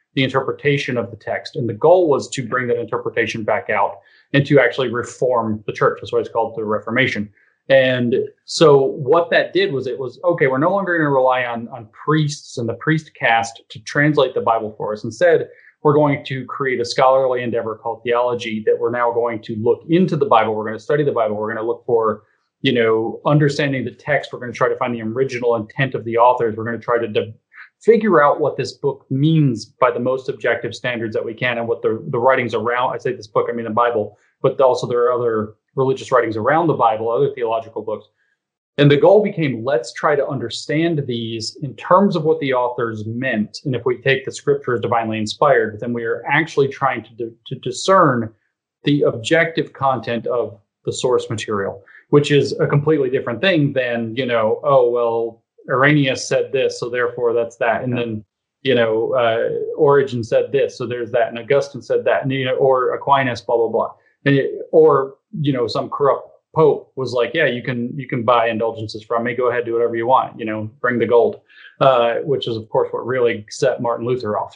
Speaker 10: the interpretation of the text. And the goal was to bring that interpretation back out and to actually reform the church. That's why it's called the Reformation. And so what that did was it was, okay, we're no longer going to rely on, on priests and the priest caste to translate the Bible for us. Instead, we're going to create a scholarly endeavor called theology that we're now going to look into the Bible. We're going to study the Bible. We're going to look for, you know, understanding the text. We're going to try to find the original intent of the authors. We're going to try to de- figure out what this book means by the most objective standards that we can and what the, the writings around, I say this book, I mean the Bible, but also there are other religious writings around the Bible, other theological books. And the goal became, let's try to understand these in terms of what the authors meant. And if we take the scripture as divinely inspired, then we are actually trying to, d- to discern the objective content of the source material, which is a completely different thing than, you know, oh, well, Irenaeus said this, so therefore that's that. And then, you know, uh, Origen said this, so there's that. And Augustine said that, and, you know, or Aquinas, blah, blah, blah. And it, or, you know, some corrupt pope was like, yeah, you can you can buy indulgences from me. Go ahead, do whatever you want. You know, bring the gold, uh, which is, of course, what really set Martin Luther off.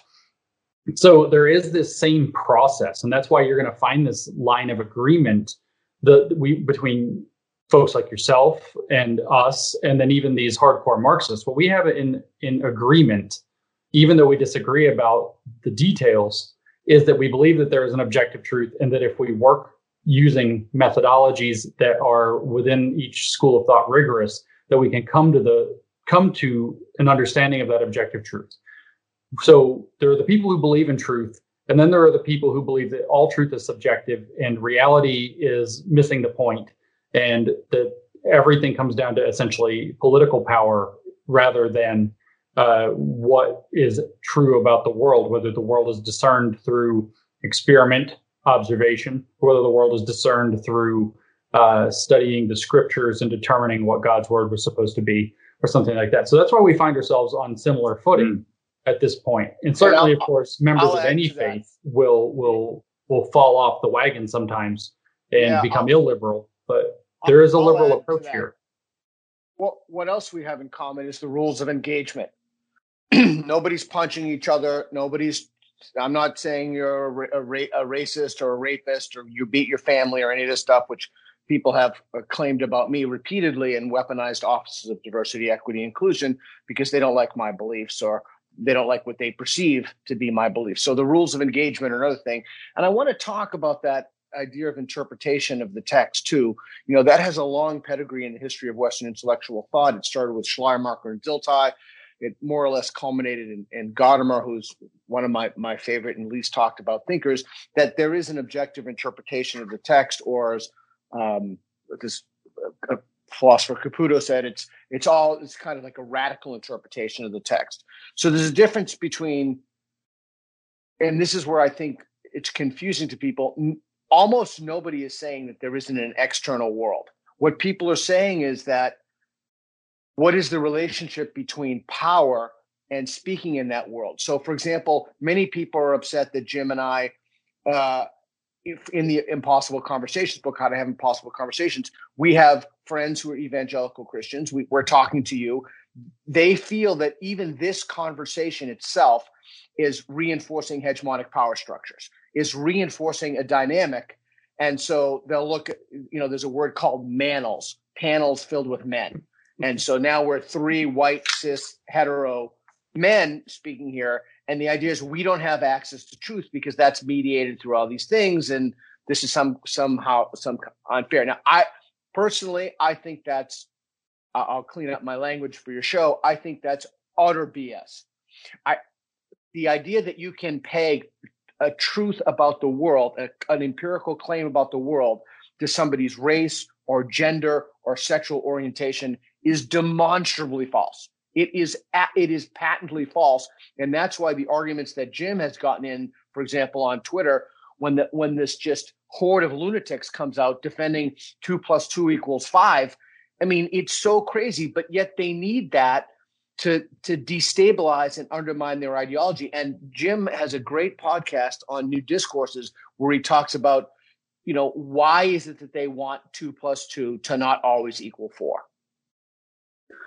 Speaker 10: So there is this same process, and that's why you're going to find this line of agreement the we between folks like yourself and us, and then even these hardcore Marxists. What we have in in agreement, even though we disagree about the details, is that we believe that there is an objective truth, and that if we work using methodologies that are within each school of thought rigorous, that we can come to the come to an understanding of that objective truth. So there are the people who believe in truth, and then there are the people who believe that all truth is subjective and reality is missing the point, and that everything comes down to essentially political power rather than uh, what is true about the world, whether the world is discerned through experiment, observation, whether the world is discerned through uh, studying the scriptures and determining what God's word was supposed to be, or something like that. So that's why we find ourselves on similar footing mm. at this point. And certainly, of course, members I'll of any faith that. will will will fall off the wagon sometimes and yeah, become I'll, illiberal. But there is a I'll liberal approach here.
Speaker 9: Well, what else we have in common is the rules of engagement. Nobody's punching each other. Nobody's I'm not saying you're a, ra- a racist or a rapist or you beat your family or any of this stuff, which people have claimed about me repeatedly and weaponized offices of diversity, equity, inclusion because they don't like my beliefs or they don't like what they perceive to be my beliefs. So the rules of engagement are another thing. And I want to talk about that idea of interpretation of the text too. You know, that has a long pedigree in the history of Western intellectual thought. It started with Schleiermacher and Dilthey. It more or less culminated in, in Gadamer, who's one of my, my favorite and least talked about thinkers, that there is an objective interpretation of the text, or as um, this uh, philosopher Caputo said, it's it's all it's kind of like a radical interpretation of the text. So there's a difference between, and this is where I think it's confusing to people. Almost nobody is saying that there isn't an external world. What people are saying is that what is the relationship between power and speaking in that world? So, for example, many people are upset that Jim and I, uh, if in the Impossible Conversations book, How to Have Impossible Conversations, we have friends who are evangelical Christians. We, we're talking to you. They feel that even this conversation itself is reinforcing hegemonic power structures, is reinforcing a dynamic. And so they'll look at, you know, there's a word called manels, panels filled with men. And so now we're three white, cis, hetero men speaking here. And the idea is we don't have access to truth because that's mediated through all these things. And this is some somehow some unfair. Now, I personally, I think that's, I'll clean up my language for your show. I think that's utter B S. I, the idea that you can peg a truth about the world, a, an empirical claim about the world to somebody's race or gender or sexual orientation is demonstrably false. It is it is patently false, and that's why the arguments that Jim has gotten in, for example, on Twitter, when the when this just horde of lunatics comes out defending two plus two equals five. I mean, it's so crazy, but yet they need that to to destabilize and undermine their ideology. And Jim has a great podcast on New Discourses where he talks about, you know, why is it that they want two plus two to not always equal four?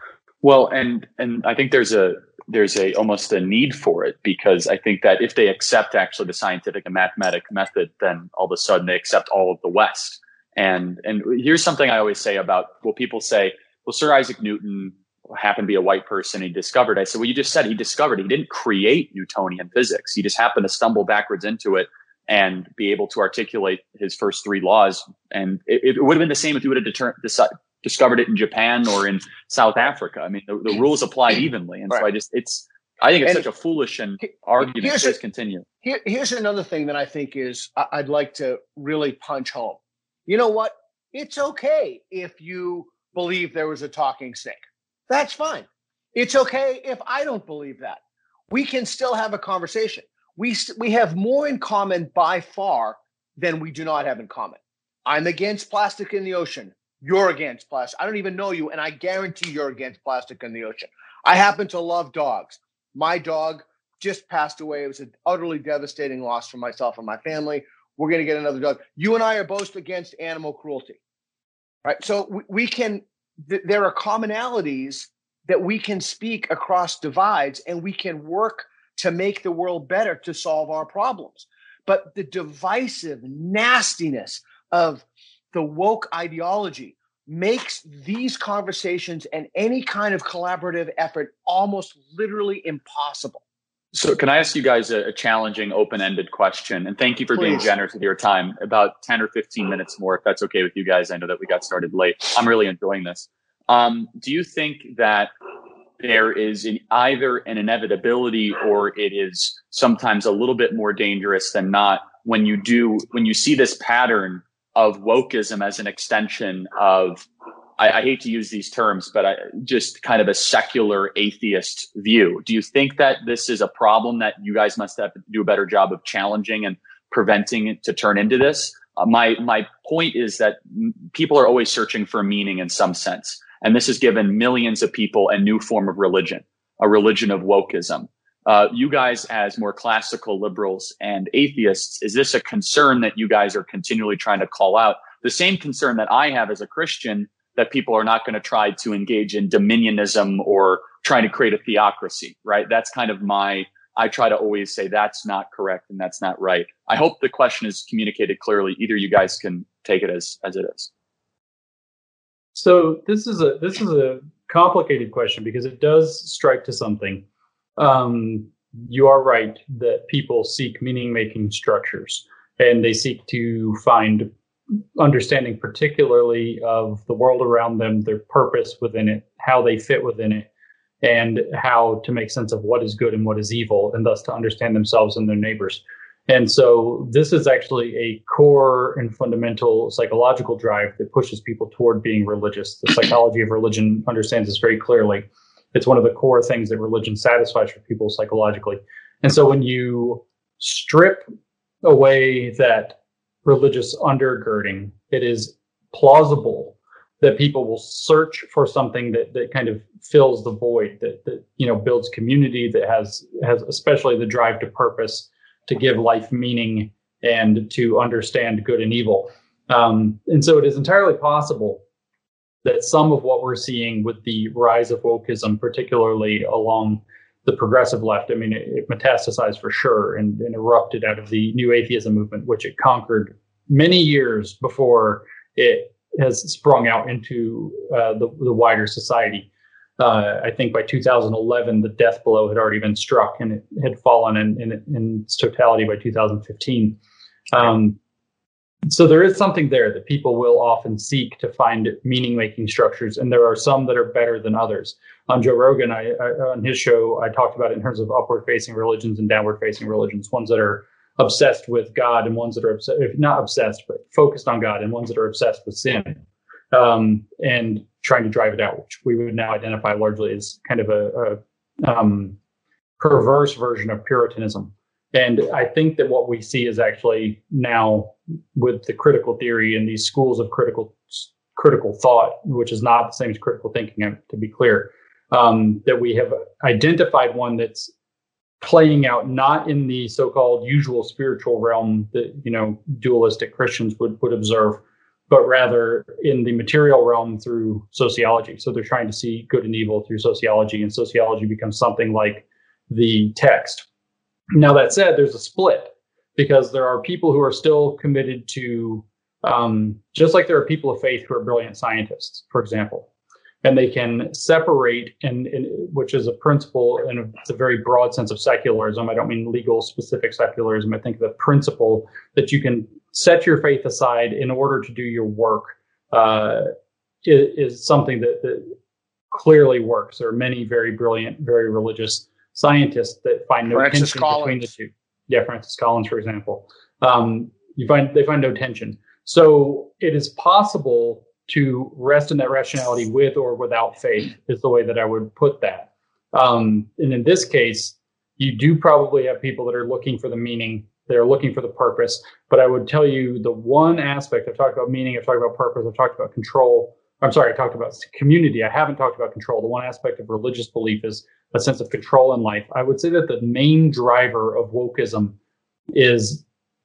Speaker 11: Well, and and I think there's a there's a almost a need for it, because I think that if they accept actually the scientific and mathematic method, then all of a sudden they accept all of the West. And and here's something I always say about, well, people say, well, Sir Isaac Newton happened to be a white person. He discovered. I said, well, you just said he discovered. He didn't create Newtonian physics. He just happened to stumble backwards into it and be able to articulate his first three laws. And it, it would have been the same if he would have deter- decided. discovered it in Japan or in South Africa. I mean, the, the rules apply evenly. And right. so I just, it's, I think it's and such a foolish and argument to just continue.
Speaker 9: Here, here's another thing that I think is, I'd like to really punch home. You know what? It's okay if you believe there was a talking snake. That's fine. It's okay if I don't believe that. We can still have a conversation. We, we have more in common by far than we do not have in common. I'm against plastic in the ocean. You're against plastic. I don't even know you, and I guarantee you're against plastic in the ocean. I happen to love dogs. My dog just passed away. It was an utterly devastating loss for myself and my family. We're going to get another dog. You and I are both against animal cruelty, right? So we, we can, th- there are commonalities that we can speak across divides, and we can work to make the world better to solve our problems. But the divisive nastiness of the woke ideology makes these conversations and any kind of collaborative effort almost literally impossible.
Speaker 11: So can I ask you guys a, a challenging, open-ended question? And thank you for Please. being generous with your time. About ten or fifteen minutes more, if that's okay with you guys. I know that we got started late. I'm really enjoying this. Um, do you think that there is an, either an inevitability, or it is sometimes a little bit more dangerous than not when you do, when you see this pattern of wokeism as an extension of, I, I hate to use these terms, but I, just kind of a secular atheist view? Do you think that this is a problem that you guys must have to do a better job of challenging and preventing it to turn into this? Uh, my my point is that m- people are always searching for meaning in some sense. And this has given millions of people a new form of religion, a religion of wokeism. Uh, you guys, as more classical liberals and atheists, is this a concern that you guys are continually trying to call out? The same concern that I have as a Christian, that people are not going to try to engage in dominionism or trying to create a theocracy, right? That's kind of my, I try to always say that's not correct and that's not right. I hope the question is communicated clearly. Either you guys can take it as, as it is.
Speaker 10: So this is a, this is a complicated question because it does strike to something. Um, you are right that people seek meaning-making structures, and they seek to find understanding particularly of the world around them, their purpose within it, how they fit within it, and how to make sense of what is good and what is evil, and thus to understand themselves and their neighbors. And so this is actually a core and fundamental psychological drive that pushes people toward being religious. The psychology of religion understands this very clearly. It's one of the core things that religion satisfies for people psychologically. And so when you strip away that religious undergirding, it is plausible that people will search for something that, that kind of fills the void, that, that, you know, builds community, that has, has especially the drive to purpose, to give life meaning, and to understand good and evil. Um, and so it is entirely possible that some of what we're seeing with the rise of wokeism, particularly along the progressive left, I mean, it, it metastasized for sure and, and erupted out of the new atheism movement, which it conquered many years before it has sprung out into uh, the, the wider society. Uh, I think by two thousand eleven, the death blow had already been struck, and it had fallen in, in, in its totality by two thousand fifteen. Um, so there is something there that people will often seek to find meaning-making structures, and there are some that are better than others. On Joe Rogan, I, I, on his show, I talked about it in terms of upward-facing religions and downward-facing religions, ones that are obsessed with God and ones that are obsessed, not obsessed, but focused on God, and ones that are obsessed with sin, um, and trying to drive it out, which we would now identify largely as kind of a, a um, perverse version of Puritanism. And I think that what we see is actually now with the critical theory and these schools of critical critical thought, which is not the same as critical thinking, to be clear, um, that we have identified one that's playing out not in the so-called usual spiritual realm that, you know, dualistic Christians would, would observe, but rather in the material realm through sociology. So they're trying to see good and evil through sociology, and sociology becomes something like the text. Now, that said, there's a split, because there are people who are still committed to, um, just like there are people of faith who are brilliant scientists, for example, and they can separate, and, and which is a principle in a, it's a very broad sense of secularism. I don't mean legal specific secularism. I think the principle that you can set your faith aside in order to do your work uh, is, is something that, that clearly works. There are many very brilliant, very religious scientists that find no
Speaker 9: Francis
Speaker 10: tension
Speaker 9: Collins.
Speaker 10: between the two. Yeah, Francis Collins, for example. Um, you find they find no tension. So it is possible to rest in that rationality with or without faith, is the way that I would put that. Um, and in this case, you do probably have people that are looking for the meaning, they're looking for the purpose. But I would tell you the one aspect, I've talked about meaning, I've talked about purpose, I've talked about control. I'm sorry, I talked about community. I haven't talked about control. The one aspect of religious belief is a sense of control in life. I would say that the main driver of wokeism is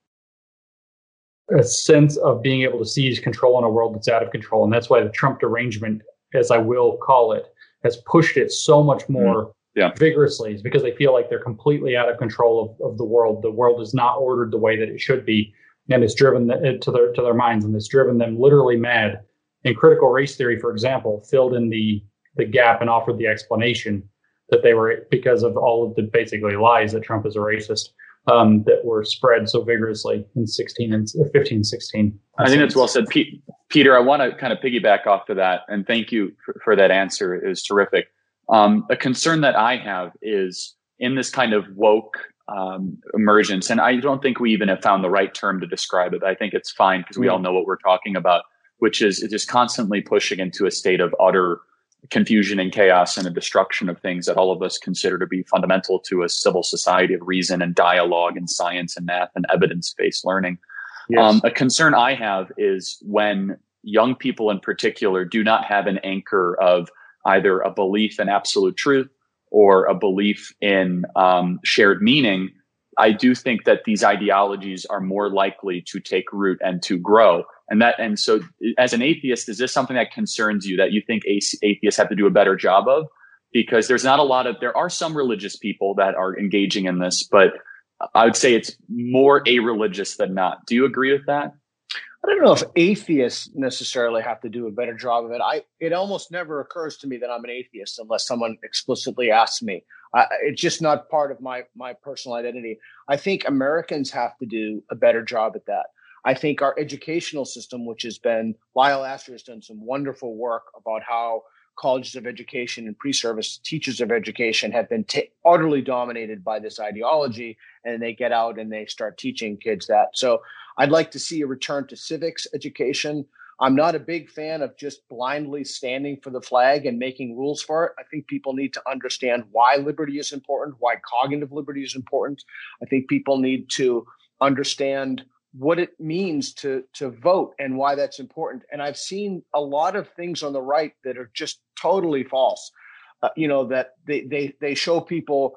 Speaker 10: a sense of being able to seize control in a world that's out of control. And that's why the Trump derangement, as I will call it, has pushed it so much more mm,
Speaker 11: yeah.
Speaker 10: vigorously, is because they feel like they're completely out of control of, of the world. The world is not ordered the way that it should be. And it's driven the, to their to their minds, and it's driven them literally mad. And critical race theory, for example, filled in the, the gap and offered the explanation that they were, because of all of the basically lies that Trump is a racist, um, that were spread so vigorously in sixteen and fifteen, sixteen.
Speaker 11: I think that's well said. Pete, Peter, I want to kind of piggyback off of that, and thank you for, for that answer. It was terrific. Um, a concern that I have is in this kind of woke um, emergence, and I don't think we even have found the right term to describe it. I think it's fine because we all know what we're talking about, which is just constantly pushing into a state of utter confusion and chaos and a destruction of things that all of us consider to be fundamental to a civil society of reason and dialogue and science and math and evidence-based learning. Yes. Um, a concern I have is when young people in particular do not have an anchor of either a belief in absolute truth or a belief in um, shared meaning. I do think that these ideologies are more likely to take root and to grow. And that, and so as an atheist, is this something that concerns you, that you think atheists have to do a better job of? Because there's not a lot of, there are some religious people that are engaging in this, but I would say it's more a-religious than not. Do you agree with that?
Speaker 9: I don't know if atheists necessarily have to do a better job of it. I, it almost never occurs to me that I'm an atheist unless someone explicitly asks me. Uh, it's just not part of my, my personal identity. I think Americans have to do a better job at that. I think our educational system, which has been, Lyle Astor has done some wonderful work about how colleges of education and pre-service teachers of education have been t- utterly dominated by this ideology, and they get out and they start teaching kids that. So I'd like to see a return to civics education. I'm not a big fan of just blindly standing for the flag and making rules for it. I think people need to understand why liberty is important, why cognitive liberty is important. I think people need to understand what it means to to vote and why that's important. And I've seen a lot of things on the right that are just totally false. Uh, you know, that they they they show people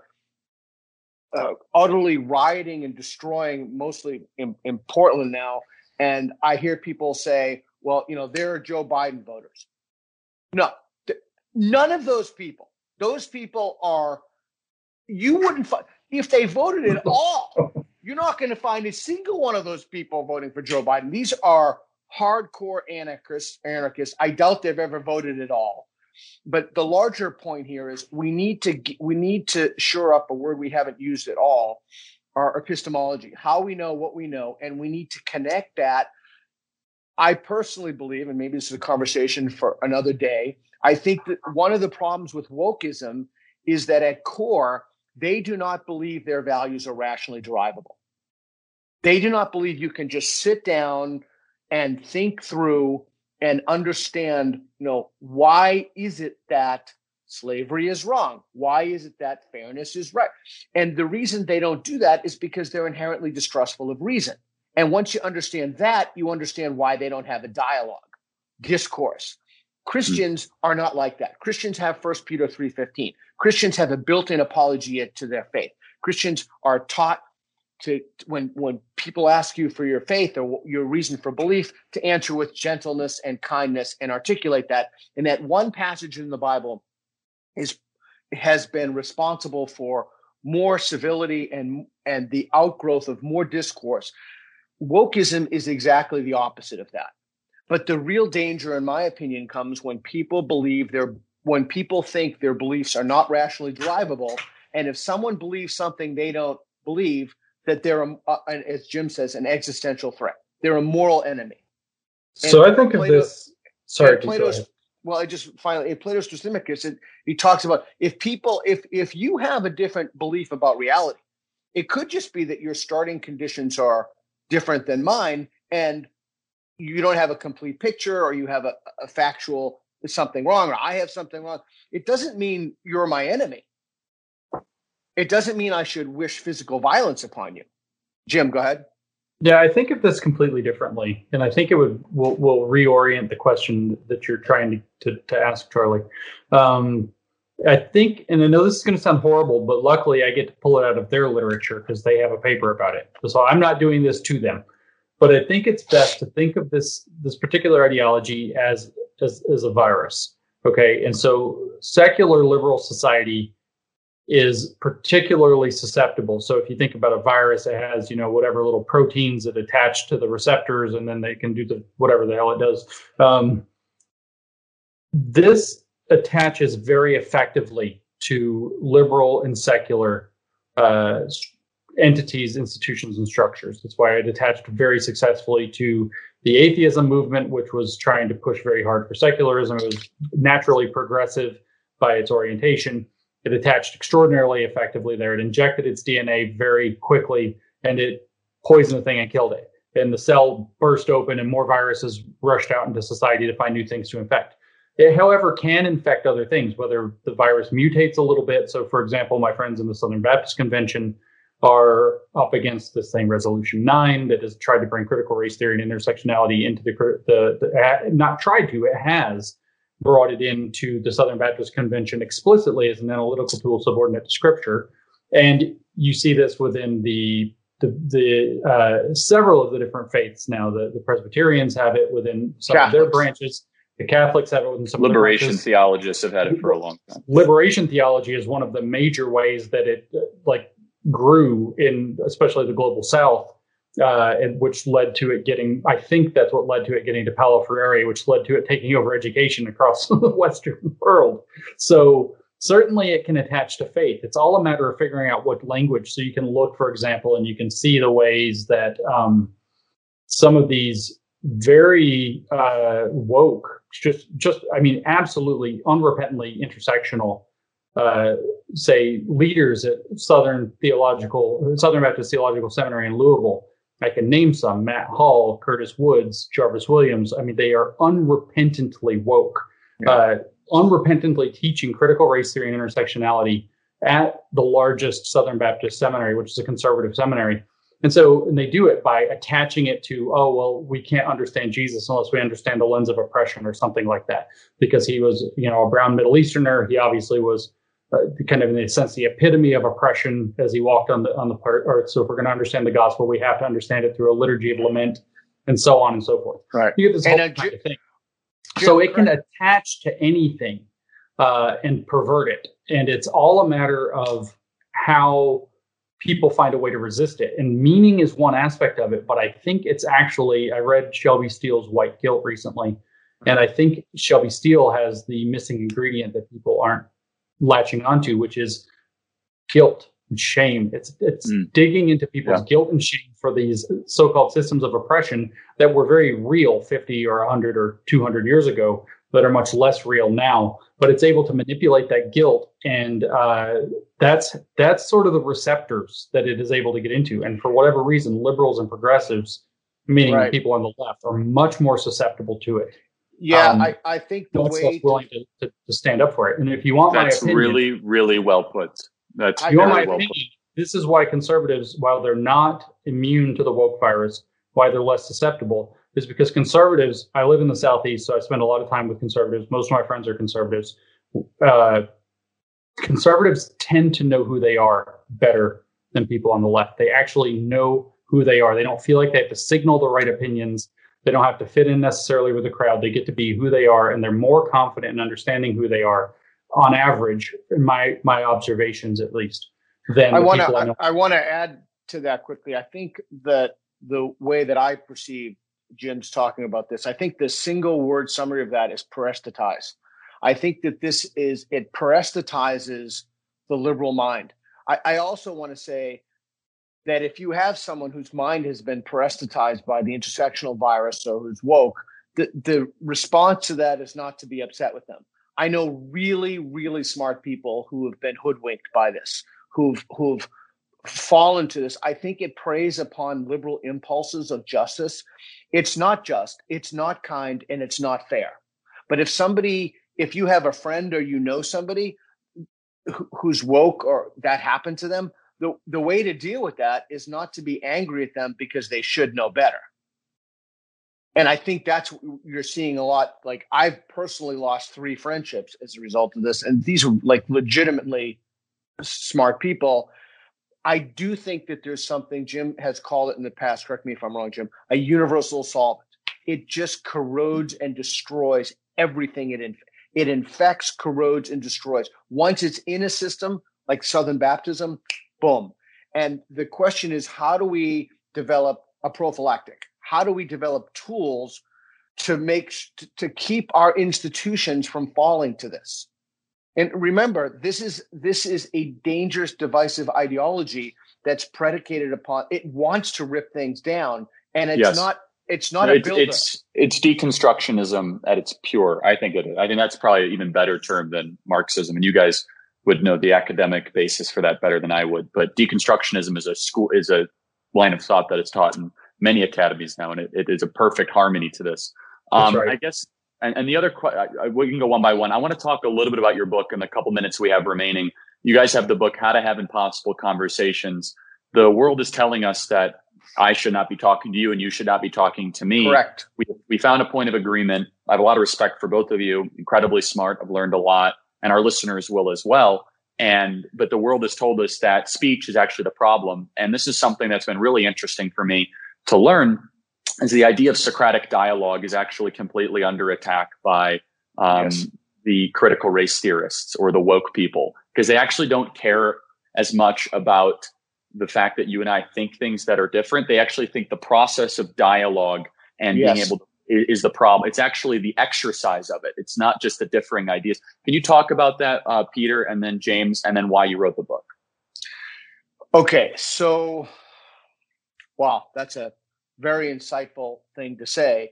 Speaker 9: uh, utterly rioting and destroying, mostly in, in Portland now. And I hear people say, well, you know, there are Joe Biden voters. No, th- none of those people. Those people are, you wouldn't find, if they voted at all, you're not going to find a single one of those people voting for Joe Biden. These are hardcore anarchists. anarchists. I doubt they've ever voted at all. But the larger point here is we need to we need to shore up a word we haven't used at all, our epistemology, how we know what we know, and we need to connect that. I personally believe, and maybe this is a conversation for another day, I think that one of the problems with wokeism is that at core, they do not believe their values are rationally derivable. They do not believe you can just sit down and think through and understand, you know, why is it that slavery is wrong? Why is it that fairness is right? And the reason they don't do that is because they're inherently distrustful of reason. And once you understand that, you understand why they don't have a dialogue, discourse. Christians mm-hmm. are not like that. Christians have First Peter three fifteen. Christians have a built-in apologia to their faith. Christians are taught to when when people ask you for your faith or your reason for belief, to answer with gentleness and kindness and articulate that. And that one passage in the Bible is has been responsible for more civility and and the outgrowth of more discourse. Wokeism is exactly the opposite of that. But the real danger, in my opinion, comes when people believe their when people think their beliefs are not rationally derivable, and if someone believes something they don't believe, that they're, a, uh, as Jim says, an existential threat. They're a moral enemy. And
Speaker 10: so I think Plato, of this. Sorry,
Speaker 9: Plato's. Well, I just finally in Plato's Thrasymachus, it, he talks about if people, if if you have a different belief about reality, it could just be that your starting conditions are different than mine, and you don't have a complete picture, or you have a, a factual something wrong, or I have something wrong. It doesn't mean you're my enemy. It doesn't mean I should wish physical violence upon you. Jim, go ahead.
Speaker 10: Yeah, I think of this completely differently, and I think it would will, will reorient the question that you're trying to, to, to ask, Charlie. Um, I think, and I know this is going to sound horrible, but luckily I get to pull it out of their literature because they have a paper about it. So I'm not doing this to them, but I think it's best to think of this this particular ideology as as, as a virus. Okay, and so secular liberal society is particularly susceptible. So if you think about a virus, it has, you know, whatever little proteins that attach to the receptors, and then they can do the whatever the hell it does. Um, this attaches very effectively to liberal and secular uh, entities, institutions, and structures. That's why it attached very successfully to the atheism movement, which was trying to push very hard for secularism. It was naturally progressive by its orientation. It attached extraordinarily effectively there. It injected its D N A very quickly, and it poisoned the thing and killed it. And the cell burst open, and more viruses rushed out into society to find new things to infect. It, however, can infect other things, whether the virus mutates a little bit. So, for example, my friends in the Southern Baptist Convention are up against this thing, Resolution nine, that has tried to bring critical race theory and intersectionality into the, the, the not tried to, it has brought it into the Southern Baptist Convention explicitly as an analytical tool subordinate to Scripture. And you see this within the the, the uh, several of the different faiths now. The, the Presbyterians have it within some Catholics. Of their branches. The Catholics have it within some
Speaker 11: Liberation
Speaker 10: of their branches.
Speaker 11: theologists have had it for a long time.
Speaker 10: Liberation theology is one of the major ways that it uh, like grew in, especially the global South. Uh, and which led to it getting, I think that's what led to it getting to Paulo Freire, which led to it taking over education across the Western world. So certainly it can attach to faith. It's all a matter of figuring out what language. So you can look, for example, and you can see the ways that um, some of these very uh, woke, just, just, I mean, absolutely unrepentantly intersectional, uh, say, leaders at Southern Theological, Southern Baptist Theological Seminary in Louisville. I can name some: Matt Hall, Curtis Woods, Jarvis Williams. I mean, they are unrepentantly woke, yeah. uh, unrepentantly teaching critical race theory and intersectionality at the largest Southern Baptist seminary, which is a conservative seminary. And so and they do it by attaching it to, oh, well, we can't understand Jesus unless we understand the lens of oppression or something like that, because he was, you know, a brown Middle Easterner. He obviously was Uh, kind of in a sense the epitome of oppression as he walked on the on the earth. So if we're going to understand the gospel, we have to understand it through a liturgy of lament, and so on and so forth.
Speaker 9: Right.
Speaker 10: You get this whole kind of thing. So it can attach to anything uh, and pervert it, and it's all a matter of how people find a way to resist it. And meaning is one aspect of it, but I think it's actually, I read Shelby Steele's White Guilt recently, and I think Shelby Steele has the missing ingredient that people aren't latching onto, which is guilt and shame. It's it's mm. digging into people's yeah. guilt and shame for these so-called systems of oppression that were very real fifty or one hundred or two hundred years ago, that are much less real now. But it's able to manipulate that guilt, and uh, that's that's sort of the receptors that it is able to get into. And for whatever reason, liberals and progressives, meaning right. people on the left, are much more susceptible to it.
Speaker 9: Yeah, um, I, I think the
Speaker 10: much
Speaker 9: way
Speaker 10: less willing to, to, to stand up for it. And if you want
Speaker 11: that's
Speaker 10: my opinion,
Speaker 11: really, really well put. That's
Speaker 10: if you want my
Speaker 11: well
Speaker 10: opinion,
Speaker 11: put.
Speaker 10: This is why conservatives, while they're not immune to the woke virus, why they're less susceptible, is because conservatives, I live in the Southeast, so I spend a lot of time with conservatives. Most of my friends are conservatives. Uh, conservatives tend to know who they are better than people on the left. They actually know who they are. They don't feel like they have to signal the right opinions. They don't have to fit in necessarily with the crowd. They get to be who they are, and they're more confident in understanding who they are on average, in my my observations at least, than
Speaker 9: I
Speaker 10: the
Speaker 9: want
Speaker 10: people I know.
Speaker 9: to I want to add to that quickly. I think that the way that I perceive Jim's talking about this, I think the single word summary of that is parestetize. I think that this is, it parestetizes the liberal mind. I, I also want to say that if you have someone whose mind has been parestetized by the intersectional virus or who's woke, the, the response to that is not to be upset with them. I know really, really smart people who have been hoodwinked by this, who've who've fallen to this. I think it preys upon liberal impulses of justice. It's not just, it's not kind, and it's not fair. But if somebody, if you have a friend or you know somebody who, who's woke or that happened to them, the, the way to deal with that is not to be angry at them because they should know better. And I think that's what you're seeing a lot. Like, I've personally lost three friendships as a result of this. And these are like legitimately smart people. I do think that there's something, Jim has called it in the past, correct me if I'm wrong, Jim, a universal solvent. It just corrodes and destroys everything it inf- it infects, corrodes, and destroys. Once it's in a system, like Southern Baptism, boom. And the question is, how do we develop a prophylactic? How do we develop tools to make to, to keep our institutions from falling to this? And remember, this is this is a dangerous, divisive ideology that's predicated upon, it wants to rip things down, and it's
Speaker 11: yes.
Speaker 9: not it's not
Speaker 11: it,
Speaker 9: a builder.
Speaker 11: It's it's deconstructionism at its pure. I think it is. I think that's probably an even better term than Marxism. And you guys would know the academic basis for that better than I would. But deconstructionism is a school is a line of thought that is taught in many academies now, and it, it is a perfect harmony to this. Um,
Speaker 10: right.
Speaker 11: I guess. And, and the other, I, I, we can go one by one. I want to talk a little bit about your book in the couple minutes we have remaining. You guys have the book, How to Have Impossible Conversations. The world is telling us that I should not be talking to you and you should not be talking to me.
Speaker 9: Correct.
Speaker 11: We, we found a point of agreement. I have a lot of respect for both of you. Incredibly smart. I've learned a lot, and our listeners will as well. And, but the world has told us that speech is actually the problem. And this is something that's been really interesting for me to learn, is the idea of Socratic dialogue is actually completely under attack by um, yes. the critical race theorists or the woke people, because they actually don't care as much about the fact that you and I think things that are different. They actually think the process of dialogue and yes. being able to is the problem. It's actually the exercise of it. It's not just the differing ideas. Can you talk about that, uh, Peter, and then James, and then why you wrote the book?
Speaker 9: Okay, so, wow, that's a very insightful thing to say.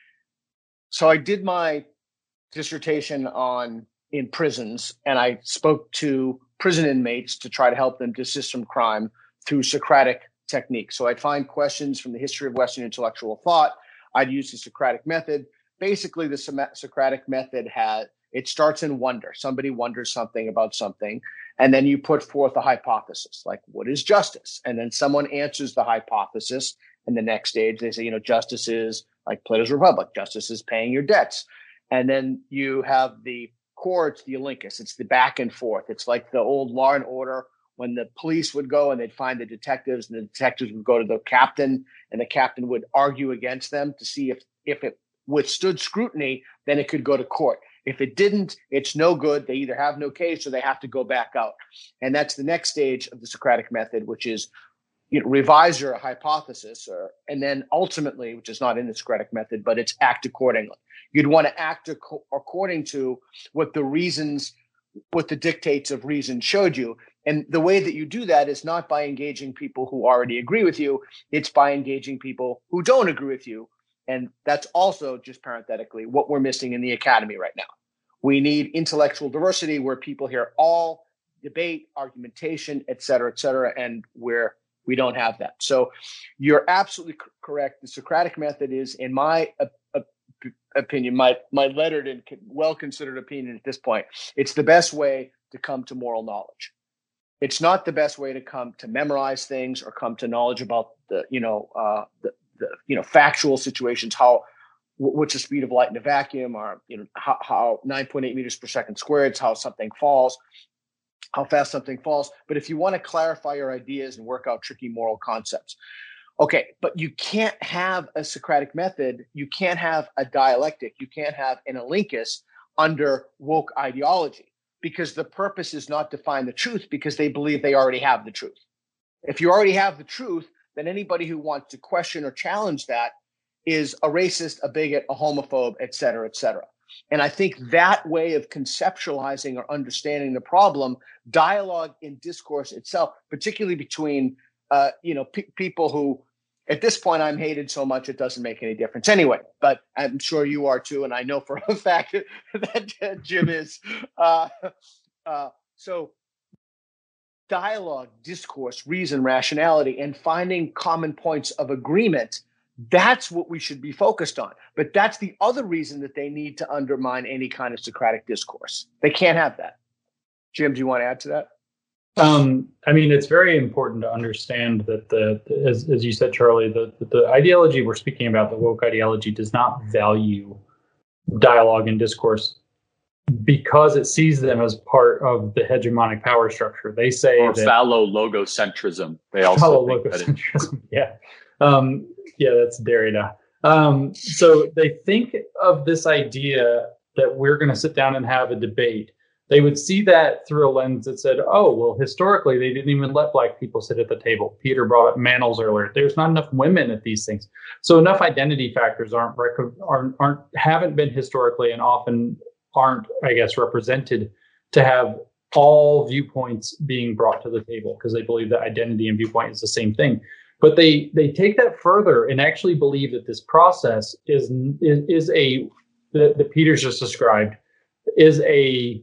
Speaker 9: So I did my dissertation on in prisons, and I spoke to prison inmates to try to help them desist from crime through Socratic techniques. So I'd find questions from the history of Western intellectual thought. I'd use the Socratic method. Basically, the Socratic method had, it starts in wonder. Somebody wonders something about something, and then you put forth a hypothesis, like, what is justice? And then someone answers the hypothesis. And the next stage, they say, you know, justice is like Plato's Republic. Justice is paying your debts. And then you have the core, it's the Olympus. It's the back and forth. It's like the old Law and Order, when the police would go and they'd find the detectives, and the detectives would go to the captain, and the captain would argue against them to see if, if it withstood scrutiny, then it could go to court. If it didn't, it's no good. They either have no case or they have to go back out. And that's the next stage of the Socratic method, which is, you know, revise your hypothesis, or, and then ultimately, which is not in the Socratic method, but it's act accordingly. You'd want to act ac- according to what the reasons, what the dictates of reason showed you. And the way that you do that is not by engaging people who already agree with you. It's by engaging people who don't agree with you. And that's also, just parenthetically, what we're missing in the academy right now. We need intellectual diversity where people hear all debate, argumentation, et cetera, et cetera, and we're We don't have that. So you're absolutely c- correct. The Socratic method is, in my uh, uh, opinion, my, my lettered and well-considered opinion at this point, it's the best way to come to moral knowledge. It's not the best way to come to memorize things or come to knowledge about the, you know, uh, the, the, you know, factual situations, how, w- what's the speed of light in a vacuum, or, you know, how, how nine point eight meters per second squared, how something falls. how fast something falls. But if you want to clarify your ideas and work out tricky moral concepts, okay, but you can't have a Socratic method. You can't have a dialectic. You can't have an Elenchus under woke ideology, because the purpose is not to find the truth, because they believe they already have the truth. If you already have the truth, then anybody who wants to question or challenge that is a racist, a bigot, a homophobe, et cetera, et cetera. And I think that way of conceptualizing or understanding the problem, dialogue in discourse itself, particularly between, uh, you know, pe- people who, at this point, I'm hated so much it doesn't make any difference anyway. But I'm sure you are too, and I know for a fact that uh, Jim is. Uh, uh, so dialogue, discourse, reason, rationality, and finding common points of agreement, that's what we should be focused on. But that's the other reason that they need to undermine any kind of Socratic discourse. They can't have that. Jim, do you want to add to that?
Speaker 10: Um, I mean, it's very important to understand that the, as, as you said, Charlie, the, the ideology we're speaking about, the woke ideology, does not value dialogue and discourse because it sees them as part of the hegemonic power structure. They say
Speaker 11: or
Speaker 10: that
Speaker 11: fallow logocentrism. They also
Speaker 10: fallow
Speaker 11: think
Speaker 10: logocentrism. Yeah. Um, yeah, that's Derrida. Um, so they think of this idea that we're going to sit down and have a debate. They would see that through a lens that said, oh, well, historically, they didn't even let black people sit at the table. Peter brought up Mannels earlier. There's not enough women at these things. So enough identity factors aren't, rec- aren't, aren't haven't been historically and often aren't, I guess, represented to have all viewpoints being brought to the table, because they believe that identity and viewpoint is the same thing. But they they take that further and actually believe that this process is is, is a that, that Peter's just described is a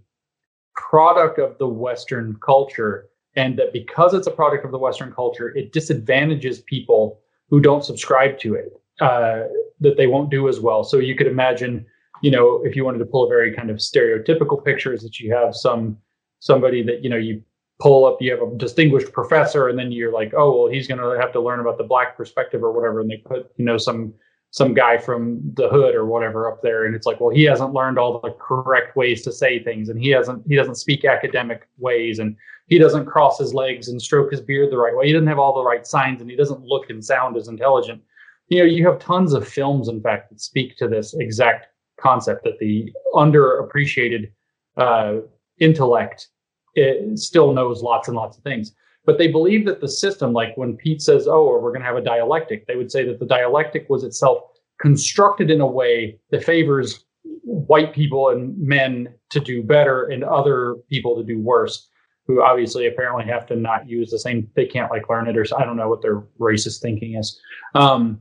Speaker 10: product of the Western culture, and that because it's a product of the Western culture, it disadvantages people who don't subscribe to it, uh, that they won't do as well. So you could imagine, you know, if you wanted to pull a very kind of stereotypical picture, is that you have some somebody that, you know, you pull up, you have a distinguished professor, and then you're like, oh, well, he's going to have to learn about the black perspective or whatever. And they put, you know, some some guy from the hood or whatever up there. And it's like, well, he hasn't learned all the correct ways to say things. And he hasn't, he doesn't speak academic ways. And he doesn't cross his legs and stroke his beard the right way. He doesn't have all the right signs, and he doesn't look and sound as intelligent. You know, you have tons of films, in fact, that speak to this exact concept, that the underappreciated uh, intellect, it still knows lots and lots of things. But they believe that the system, like when Pete says, oh, or we're going to have a dialectic, they would say that the dialectic was itself constructed in a way that favors white people and men to do better and other people to do worse, who obviously apparently have to not use the same, they can't like learn it, or I don't know what their racist thinking is. Um,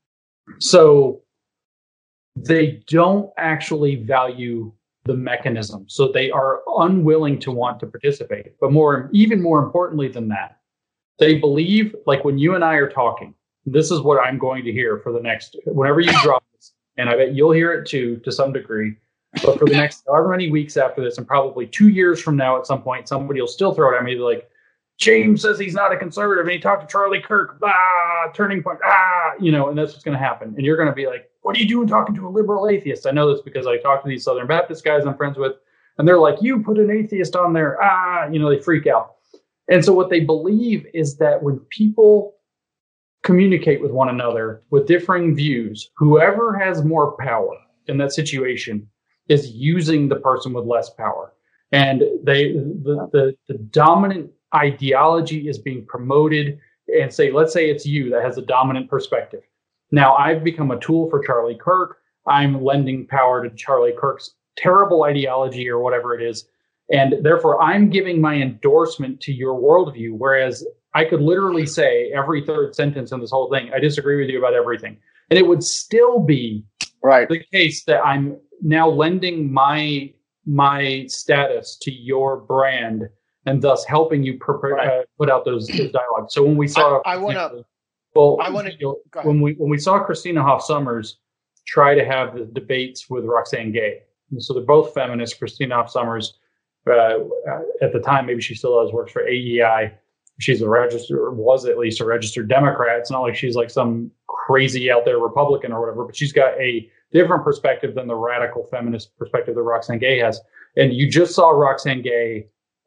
Speaker 10: so they don't actually value the mechanism. So they are unwilling to want to participate. But more, even more importantly than that, they believe, like when you and I are talking, this is what I'm going to hear for the next, whenever you drop this, and I bet you'll hear it too, to some degree, but for the next however many weeks after this, and probably two years from now at some point, somebody will still throw it at me like, James says he's not a conservative, and he talked to Charlie Kirk, ah, turning point, ah, you know, and that's what's going to happen. And you're going to be like, what are you doing talking to a liberal atheist? I know this because I talk to these Southern Baptist guys I'm friends with, and they're like, you put an atheist on there, ah, you know, they freak out. And so what they believe is that when people communicate with one another with differing views, whoever has more power in that situation is using the person with less power. And they the the, the dominant ideology is being promoted, and say, let's say it's you that has a dominant perspective. Now I've become a tool for Charlie Kirk. I'm lending power to Charlie Kirk's terrible ideology or whatever it is. And therefore I'm giving my endorsement to your worldview. Whereas I could literally say every third sentence in this whole thing, I disagree with you about everything. And it would still be
Speaker 9: right.
Speaker 10: the case that I'm now lending my, my status to your brand, and thus helping you per- right. uh, put out those, those dialogues. So when we saw,
Speaker 9: I, I want to,
Speaker 10: well,
Speaker 9: I want to,
Speaker 10: when we when we saw Christina Hoff Sommers try to have the debates with Roxane Gay, and so they're both feminists. Christina Hoff Sommers, uh, at the time, maybe she still does, works for A E I. She's a registered, or was at least a registered Democrat. It's not like she's like some crazy out there Republican or whatever, but she's got a different perspective than the radical feminist perspective that Roxane Gay has. And you just saw Roxane Gay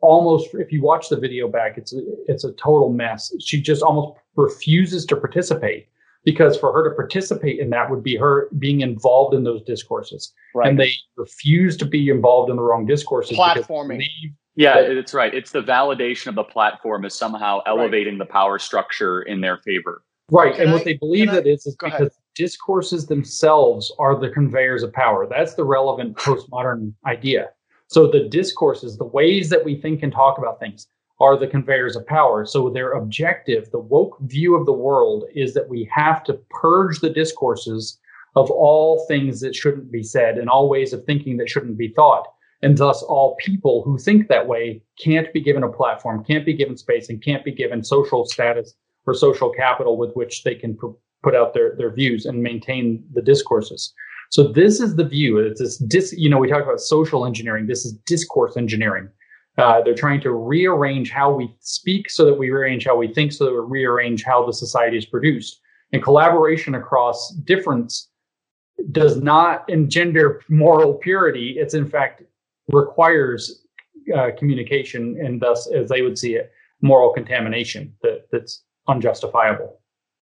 Speaker 10: almost, if you watch the video back, it's a, it's a total mess. She just almost refuses to participate, because for her to participate in that would be her being involved in those discourses. Right. And they refuse to be involved in the wrong discourses.
Speaker 9: Platforming.
Speaker 11: Yeah, it's right. It's the validation of the platform is somehow elevating right. the power structure in their favor.
Speaker 10: Right.
Speaker 9: Can
Speaker 10: and
Speaker 9: I,
Speaker 10: what they believe that I, is, is because ahead. discourses themselves are the conveyors of power. That's the relevant postmodern idea. So the discourses, the ways that we think and talk about things, are the conveyors of power. So their objective, the woke view of the world, is that we have to purge the discourses of all things that shouldn't be said and all ways of thinking that shouldn't be thought. And thus all people who think that way can't be given a platform, can't be given space, and can't be given social status or social capital with which they can pr- put out their, their views and maintain the discourses. So this is the view. It's this dis, you know, we talk about social engineering. This is discourse engineering. Uh, they're trying to rearrange how we speak so that we rearrange how we think, so that we rearrange how the society is produced. And collaboration across difference does not engender moral purity. It's in fact requires uh, communication, and thus, as they would see it, moral contamination that, that's unjustifiable.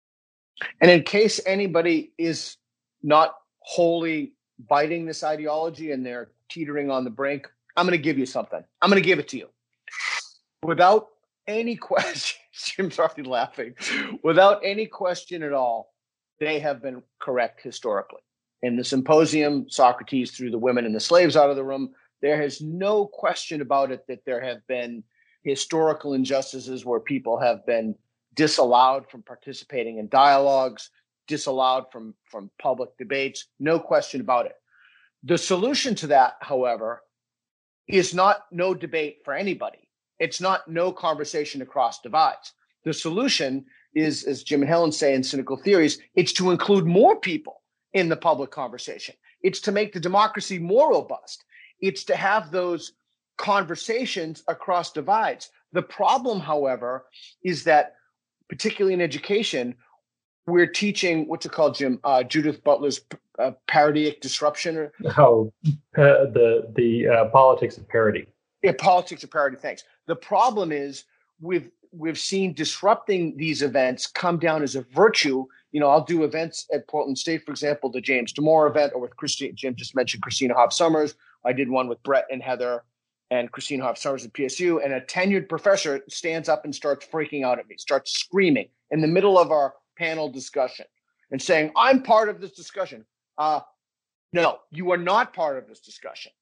Speaker 9: And in case anybody is not wholly biting this ideology and they're teetering on the brink, I'm going to give you something. I'm going to give it to you. Without any question, Jim's already laughing. Without any question at all, they have been correct historically. In the symposium, Socrates threw the women and the slaves out of the room. There is no question about it that there have been historical injustices where people have been disallowed from participating in dialogues, disallowed from, from public debates. No question about it. The solution to that, however, is not no debate for anybody. It's not no conversation across divides. The solution is, as Jim and Helen say in Cynical Theories, it's to include more people in the public conversation. It's to make the democracy more robust. It's to have those conversations across divides. The problem, however, is that particularly in education, we're teaching what's it called, Jim? Uh, Judith Butler's uh, parodic disruption.
Speaker 10: Oh, uh, the the uh, politics of parody.
Speaker 9: Yeah, politics of parody. Thanks. The problem is we've we've seen disrupting these events come down as a virtue. You know, I'll do events at Portland State, for example, the James Damore event, or with Christine. Jim just mentioned Christina Hoff Sommers. I did one with Brett and Heather and Christina Hoff Sommers at P S U, and a tenured professor stands up and starts freaking out at me, starts screaming in the middle of our panel discussion and saying, I'm part of this discussion. Uh, no, you are not part of this discussion.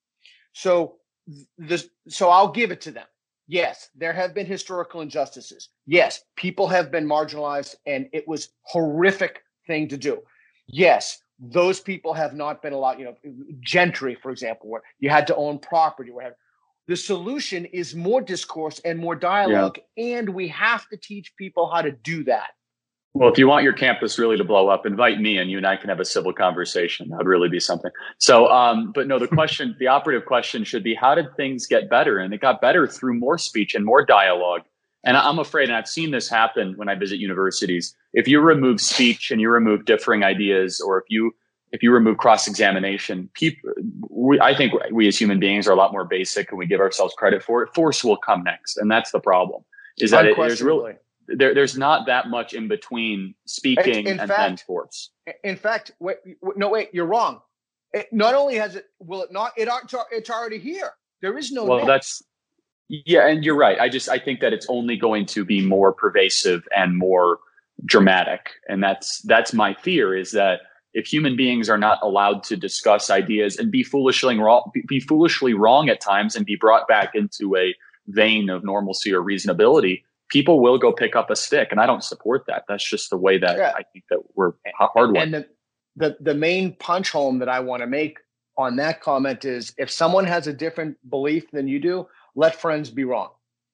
Speaker 9: So this, so I'll give it to them. Yes, there have been historical injustices. Yes, people have been marginalized, and it was horrific thing to do. Yes, those people have not been allowed, you know, gentry, for example, where you had to own property. Where the solution is more discourse and more dialogue, yeah. And we have to teach people how to do that.
Speaker 11: Well, if you want your campus really to blow up, invite me and you and I can have a civil conversation. That would really be something. So, um, but no, the question, the operative question should be, how did things get better? And it got better through more speech and more dialogue. And I'm afraid, and I've seen this happen when I visit universities, if you remove speech and you remove differing ideas, or if you if you remove cross-examination, people, we, I think we as human beings are a lot more basic, and we give ourselves credit for it. Force will come next. And that's the problem, is that it, there's really... There, there's not that much in between speaking in, in and then force.
Speaker 9: In fact, wait, no, wait, you're wrong. It, not only has it, will it not? It it's already here. There is no.
Speaker 11: Well,
Speaker 9: next.
Speaker 11: that's yeah, and you're right. I just I think that it's only going to be more pervasive and more dramatic, and that's that's my fear, is that if human beings are not allowed to discuss ideas and be foolishly wrong, be foolishly wrong at times, and be brought back into a vein of normalcy or reasonability, people will go pick up a stick, and I don't support that. That's just the way that yeah. I think that we're hardwired.
Speaker 9: And the, the the main punch home that I want to make on that comment is, if someone has a different belief than you do, let friends be wrong.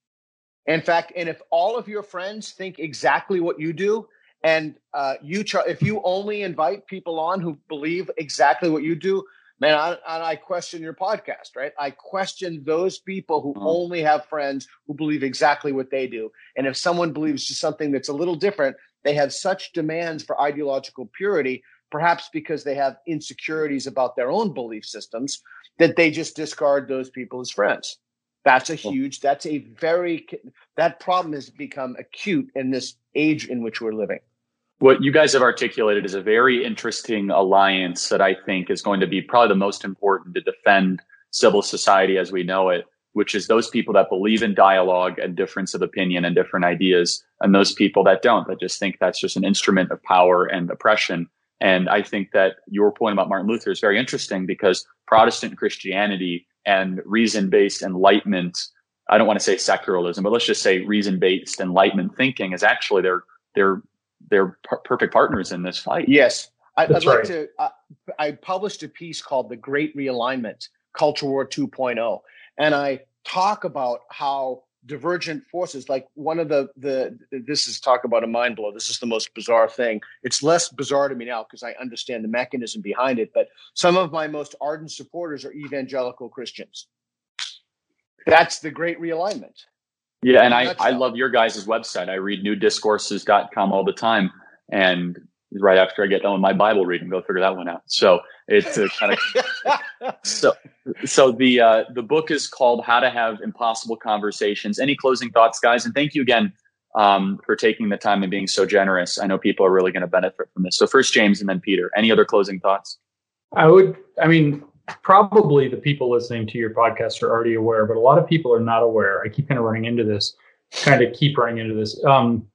Speaker 9: In fact, and if all of your friends think exactly what you do, and uh, you char- if you only invite people on who believe exactly what you do, man, I, I question your podcast, right? I question those people who oh. only have friends who believe exactly what they do. And if someone believes just something that's a little different, they have such demands for ideological purity, perhaps because they have insecurities about their own belief systems, that they just discard those people as friends. That's a huge, that's a very, that problem has become acute in this age in which we're living.
Speaker 11: What you guys have articulated is a very interesting alliance that I think is going to be probably the most important to defend civil society as we know it, which is those people that believe in dialogue and difference of opinion and different ideas, and those people that don't, that just think that's just an instrument of power and oppression. And I think that your point about Martin Luther is very interesting because Protestant Christianity and reason-based enlightenment, I don't want to say secularism, but let's just say reason-based enlightenment thinking is actually their their their per- perfect partners in this fight.
Speaker 9: Yes. I, I'd
Speaker 10: right.
Speaker 9: like to, uh, I published a piece called The Great Realignment, Culture War two point oh. And I talk about how divergent forces, like one of the, the, this is talk about a mind blow. This is the most bizarre thing. It's less bizarre to me now because I understand the mechanism behind it. But some of my most ardent supporters are evangelical Christians. That's the Great Realignment.
Speaker 11: Yeah, and I, I love your guys' website. I read new discourses dot com all the time. And right after I get done with my Bible reading, go figure that one out. So it's a kind of so so the uh, the book is called How to Have Impossible Conversations. Any closing thoughts, guys? And thank you again um, for taking the time and being so generous. I know people are really going to benefit from this. So first James and then Peter. Any other closing thoughts?
Speaker 10: I would. I mean. Probably the people listening to your podcast are already aware, but a lot of people are not aware. I keep kind of running into this, kind of keep running into this. Um,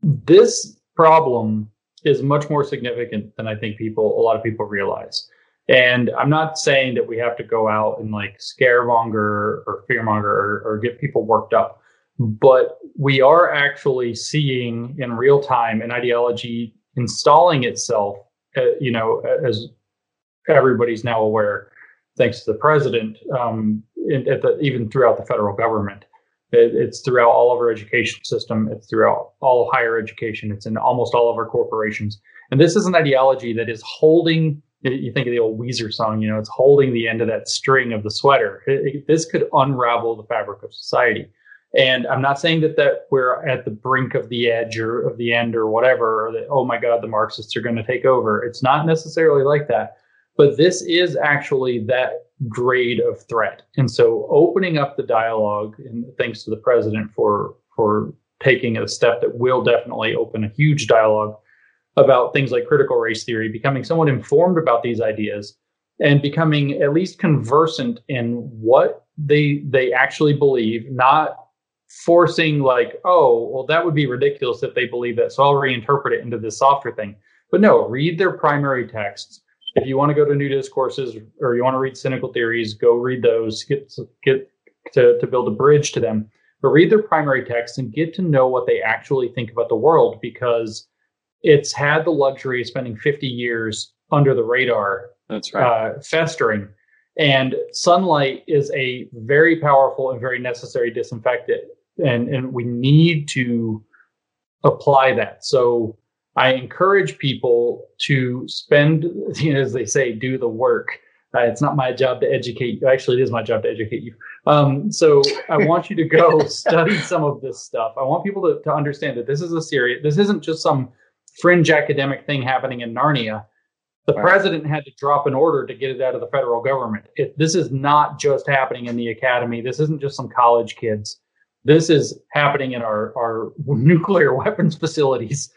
Speaker 10: this problem is much more significant than I think people, a lot of people realize. And I'm not saying that we have to go out and like scaremonger or fearmonger or, or get people worked up, but we are actually seeing in real time an ideology installing itself, uh, you know, as everybody's now aware. Thanks to the president, um, in, at the, even throughout the federal government. It, it's throughout all of our education system. It's throughout all higher education. It's in almost all of our corporations. And this is an ideology that is holding, you think of the old Weezer song, you know, it's holding the end of that string of the sweater. It, it, this could unravel the fabric of society. And I'm not saying that, that we're at the brink of the edge or of the end or whatever, or that, oh my God, the Marxists are going to take over. It's not necessarily like that. But this is actually that grade of threat. And so opening up the dialogue, and thanks to the president for for taking a step that will definitely open a huge dialogue about things like critical race theory, becoming somewhat informed about these ideas and becoming at least conversant in what they they actually believe, not forcing like, oh, well, that would be ridiculous if they believe that, so I'll reinterpret it into this softer thing. But no, read their primary texts. If you want to go to new discourses or you want to read cynical theories, go read those, get, get to, to build a bridge to them. But read their primary texts and get to know what they actually think about the world, because it's had the luxury of spending fifty years under the radar.
Speaker 11: That's right.
Speaker 10: Uh, festering. And sunlight is a very powerful and very necessary disinfectant. And, and we need to apply that. So I encourage people to spend, you know, as they say, do the work. Uh, it's not my job to educate you. Actually, it is my job to educate you. Um, so I want you to go study some of this stuff. I want people to, to understand that this is a serious, this isn't just some fringe academic thing happening in Narnia. The right. president had to drop an order to get it out of the federal government. It, this is not just happening in the academy. This isn't just some college kids. This is happening in our, our nuclear weapons facilities.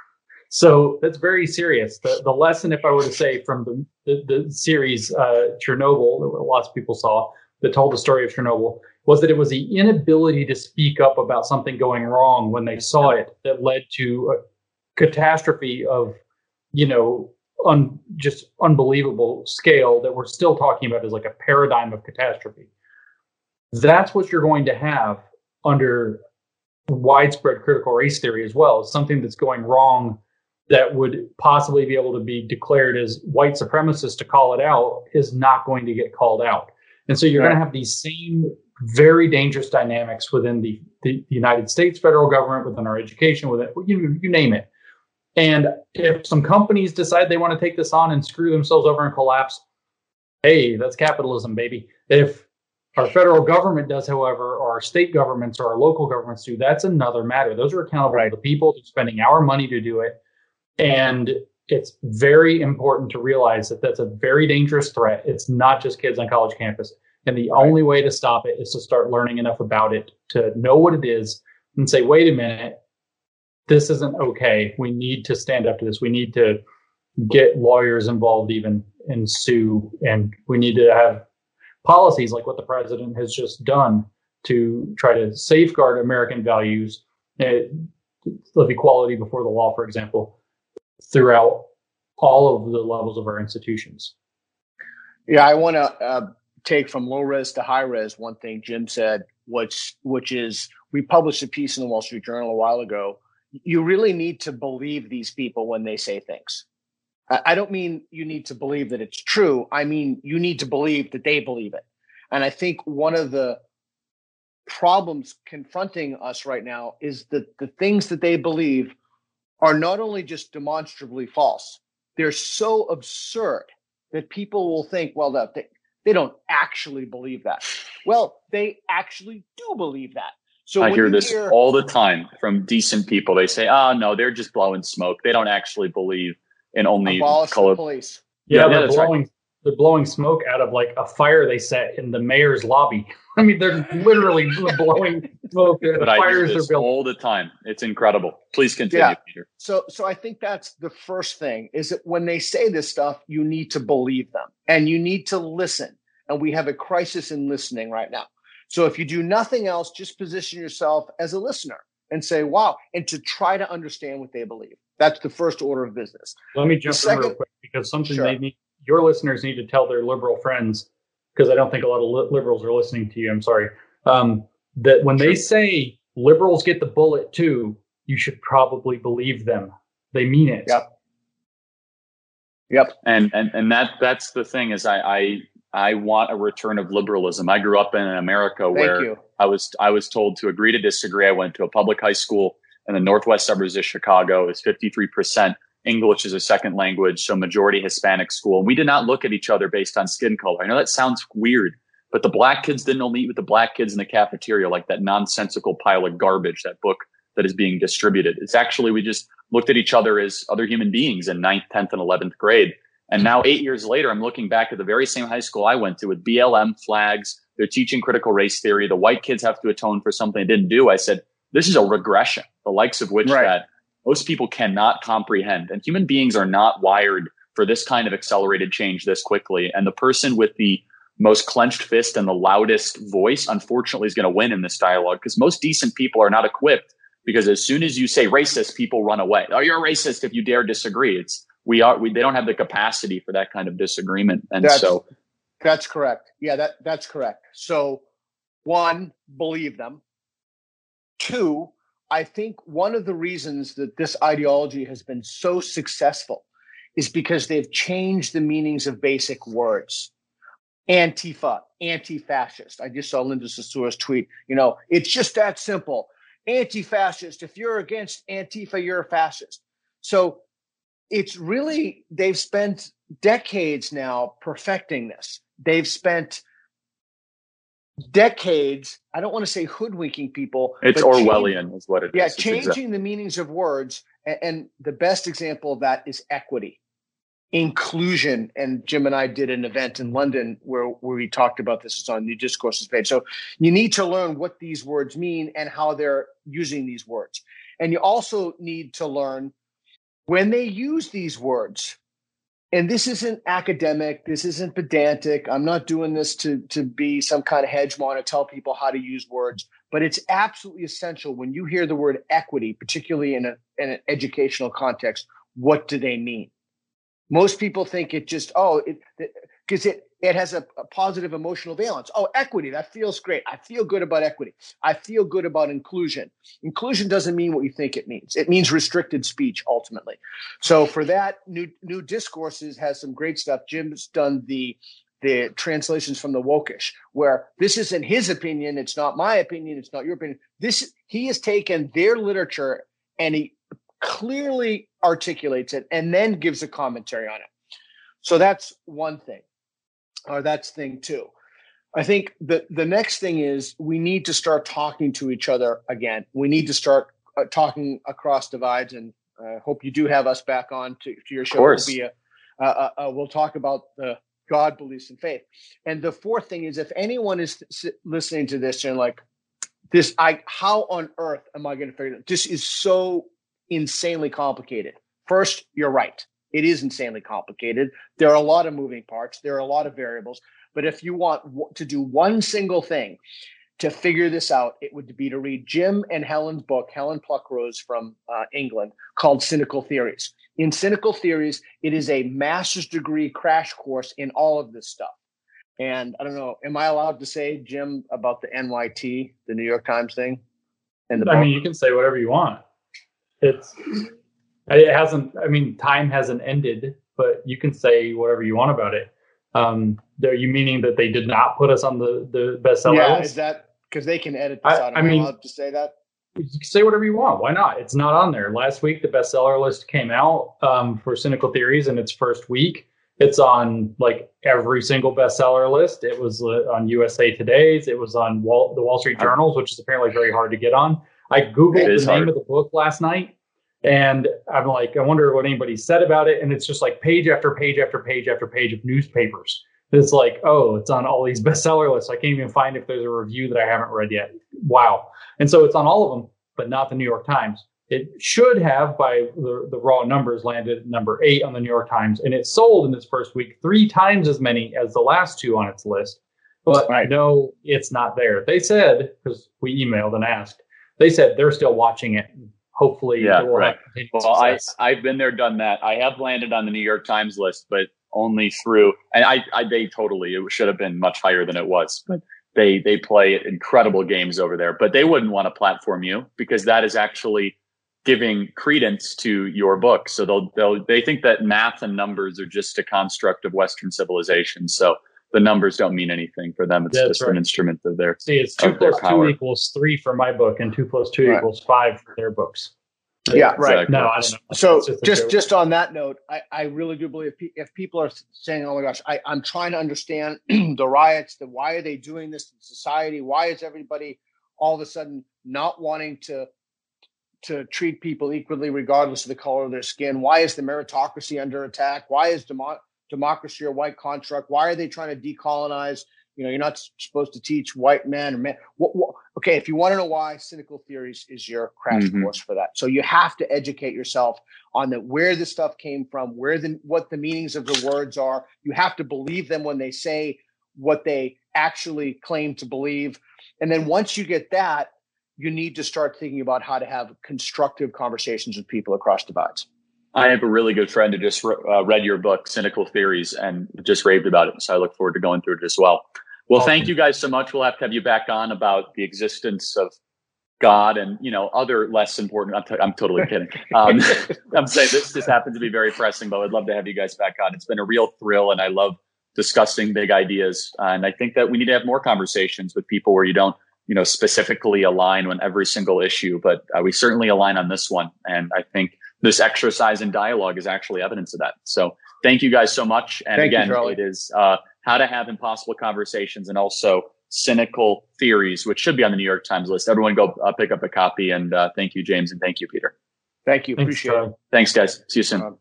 Speaker 10: So that's very serious. The the lesson, if I were to say, from the the, the series uh, Chernobyl, that lots of people saw, that told the story of Chernobyl, was that it was the inability to speak up about something going wrong when they saw it that led to a catastrophe of, you know, un, just unbelievable scale that we're still talking about as like a paradigm of catastrophe. That's what you're going to have under widespread critical race theory as well. It's something that's going wrong that would possibly be able to be declared as white supremacist to call it out is not going to get called out. And so you're right. going to have these same very dangerous dynamics within the, the United States federal government, within our education, within you, you name it. And if some companies decide they want to take this on and screw themselves over and collapse, hey, that's capitalism, baby. If our federal government does, however, or our state governments or our local governments do, that's another matter. Those are accountable right. to the people. They're spending our money to do it. And it's very important to realize that that's a very dangerous threat. It's not just kids on college campus. And the only way to stop it is to start learning enough about it to know what it is and say, wait a minute, this isn't okay. We need to stand up to this. We need to get lawyers involved even and sue. And we need to have policies like what the president has just done to try to safeguard American values, uh, of equality before the law, for example, throughout all of the levels of our institutions.
Speaker 9: Yeah, I want to uh, take from low res to high res one thing Jim said, which which is we published a piece in the Wall Street Journal a while ago. You really need to believe these people when they say things. I, I don't mean you need to believe that it's true. I mean you need to believe that they believe it. And I think one of the problems confronting us right now is that the things that they believe are not only just demonstrably false, they're so absurd that people will think, well, that they, they don't actually believe that. Well, they actually do believe that. So
Speaker 11: I hear this
Speaker 9: hear,
Speaker 11: all the time from decent people. They say, oh, no, they're just blowing smoke. They don't actually believe in only
Speaker 9: abolish
Speaker 11: color.
Speaker 9: the police.
Speaker 10: Yeah,
Speaker 11: yeah
Speaker 10: they're
Speaker 11: that's
Speaker 10: blowing
Speaker 11: right.
Speaker 10: they're blowing smoke out of like a fire they set in the mayor's lobby. I mean, they're literally blowing smoke at the
Speaker 11: But I hear
Speaker 10: fires they're
Speaker 11: this
Speaker 10: building
Speaker 11: all the time. It's incredible. Please continue,
Speaker 9: Yeah.
Speaker 11: Peter.
Speaker 9: So, so I think that's the first thing is that when they say this stuff, you need to believe them and you need to listen. And we have a crisis in listening right now. So if you do nothing else, just position yourself as a listener and say, wow, and to try to understand what they believe. That's the first order of business.
Speaker 10: Let me jump
Speaker 9: The
Speaker 10: in real
Speaker 9: second-
Speaker 10: quick because something
Speaker 9: Sure.
Speaker 10: they need, your listeners need to tell their liberal friends, because I don't think a lot of li- liberals are listening to you. I'm sorry. Um, that when they say liberals get the bullet too, you should probably believe them. They mean it.
Speaker 9: Yep. Yep.
Speaker 11: And and and that that's the thing is I I, I want a return of liberalism. I grew up in America
Speaker 9: Thank
Speaker 11: where
Speaker 9: you.
Speaker 11: I was I was told to agree to disagree. I went to a public high school in the northwest suburbs of Chicago. It's fifty-three percent English as a second language, so majority Hispanic school. We did not look at each other based on skin color. I know that sounds weird, but the black kids didn't only eat with the black kids in the cafeteria like that nonsensical pile of garbage, that book that is being distributed. It's actually, we just looked at each other as other human beings in ninth, tenth, and eleventh grade. And now eight years later, I'm looking back at the very same high school I went to with B L M flags. They're teaching critical race theory. The white kids have to atone for something they didn't do. I said, this is a regression, the likes of which
Speaker 9: Right.
Speaker 11: that most people cannot comprehend. And human beings are not wired for this kind of accelerated change this quickly. And the person with the most clenched fist and the loudest voice, unfortunately, is going to win in this dialogue because most decent people are not equipped. Because as soon as you say racist, people run away. Oh, you're a racist if you dare disagree. It's we are we they don't have the capacity for that kind of disagreement. And
Speaker 9: That's,
Speaker 11: so
Speaker 9: that's correct. Yeah, that that's correct. So one, believe them. Two, I think one of the reasons that this ideology has been so successful is because they've changed the meanings of basic words. Antifa, anti-fascist. I just saw Linda Sassoura's tweet. You know, it's just that simple. Anti-fascist. If you're against Antifa, you're a fascist. So it's really, they've spent decades now perfecting this. They've spent decades, I don't want to say hoodwinking people.
Speaker 11: it's
Speaker 9: but
Speaker 11: Orwellian
Speaker 9: change,
Speaker 11: is what it
Speaker 9: yeah,
Speaker 11: is. It's
Speaker 9: changing
Speaker 11: exact-
Speaker 9: the meanings of words. And, and the best example of that is equity, inclusion. And Jim and I did an event in London where, where we talked about this. It's on New Discourses page. So you need to learn what these words mean and how they're using these words. And you also need to learn when they use these words. And this isn't academic. This isn't pedantic. I'm not doing this to, to be some kind of hegemon to tell people how to use words. But it's absolutely essential when you hear the word equity, particularly in, a, in an educational context, what do they mean? Most people think it just, oh, because it, it, it has a, a positive emotional valence. Oh, equity, that feels great. I feel good about equity. I feel good about inclusion. Inclusion doesn't mean what you think it means. It means restricted speech, ultimately. So for that, New, New Discourses has some great stuff. Jim's done the the translations from the Wokish, where this isn't his opinion. It's not my opinion. It's not your opinion. This he has taken their literature and he clearly articulates it and then gives a commentary on it. So that's one thing, or that's thing two. I think the, the next thing is we need to start talking to each other again. We need to start uh, talking across divides, and I uh, hope you do have us back on to, to your show.
Speaker 11: Of course.
Speaker 9: It'll be a, uh, uh, uh, we'll talk about the God, beliefs, and faith. And the fourth thing is, if anyone is listening to this and like, this, I how on earth am I going to figure it out? This is so insanely complicated. First, you're right. It is insanely complicated. There are a lot of moving parts. There are a lot of variables. But if you want to do one single thing to figure this out, it would be to read Jim and Helen's book, Helen Pluckrose from uh, England, called Cynical Theories. In Cynical Theories, it is a master's degree crash course in all of this stuff. And I don't know, am I allowed to say, Jim, about the N Y T, the New York Times thing? And the
Speaker 10: I
Speaker 9: book?
Speaker 10: mean, you can say whatever you want. It's it hasn't. I mean, time hasn't ended, but you can say whatever you want about it. Um, are you meaning that they did not put us on the the bestseller
Speaker 9: yeah,
Speaker 10: list?
Speaker 9: Is that because they can edit this
Speaker 10: I,
Speaker 9: out? Am
Speaker 10: I
Speaker 9: I
Speaker 10: mean,
Speaker 9: allowed to say that?
Speaker 10: You can say whatever you want. Why not? It's not on there. Last week, the bestseller list came out um, for Cynical Theories in its first week. It's on like every single bestseller list. It was uh, on U S A Today's. It was on Wall, the Wall Street Journals, which is apparently very hard to get on. I Googled the name hard. of the book last night, and I'm like, I wonder what anybody said about it. And it's just like page after page after page after page of newspapers. It's like, oh, it's on all these bestseller lists. I can't even find if there's a review that I haven't read yet. Wow. And so it's on all of them, but not the New York Times. It should have, by the, the raw numbers, landed at number eight on the New York Times. And it sold in its first week three times as many as the last two on its list. But right. no, it's not there. They said, because we emailed and asked, they said they're still watching it. Hopefully,
Speaker 11: yeah,
Speaker 10: it will
Speaker 11: right.
Speaker 10: have
Speaker 11: Well, I, I've been there, done that. I have landed on the New York Times list, but only through, and I, I they totally, it should have been much higher than it was. But they they play incredible games over there. But they wouldn't want to platform you because that is actually giving credence to your book. So they'll they'll they think that math and numbers are just a construct of Western civilization. So the numbers don't mean anything for them. It's That's just right. an instrument of their
Speaker 10: See, it's two plus two equals three for my book, and two plus two right. equals five for their books.
Speaker 9: Yeah, right.
Speaker 11: Exactly.
Speaker 10: No, I don't know.
Speaker 9: So just just, just on that note, I, I really do believe if people are saying, oh my gosh, I, I'm trying to understand the riots, the why are they doing this in society? Why is everybody all of a sudden not wanting to to treat people equally regardless of the color of their skin? Why is the meritocracy under attack? Why is demo- democracy a white construct? Why are they trying to decolonize? You know, you're not supposed to teach white men or men. What, what, okay, if you want to know why, Cynical Theories is your crash mm-hmm. course for that. So you have to educate yourself on the where this stuff came from, where the what the meanings of the words are. You have to believe them when they say what they actually claim to believe. And then once you get that, you need to start thinking about how to have constructive conversations with people across divides.
Speaker 11: I have a really good friend who just uh, read your book, Cynical Theories, and just raved about it. So I look forward to going through it as well. Well, awesome. Thank you guys so much. We'll have to have you back on about the existence of God and, you know, other less important. I'm, t- I'm totally kidding. Um, I'm saying this just happens to be very pressing, but I'd love to have you guys back on. It's been a real thrill, and I love discussing big ideas. Uh, and I think that we need to have more conversations with people where you don't, you know, specifically align on every single issue, but uh, we certainly align on this one. And I think this exercise in dialogue is actually evidence of that. So thank you guys so much. And
Speaker 9: thank
Speaker 11: again,
Speaker 9: you,
Speaker 11: it is uh, How to Have Impossible Conversations and also Cynical Theories, which should be on the New York Times list. Everyone go uh, pick up a copy. And uh, thank you, James. And thank you, Peter.
Speaker 9: Thank you.
Speaker 10: Thanks,
Speaker 9: Appreciate
Speaker 10: uh,
Speaker 9: it.
Speaker 11: Thanks, guys. See you soon.
Speaker 9: Um,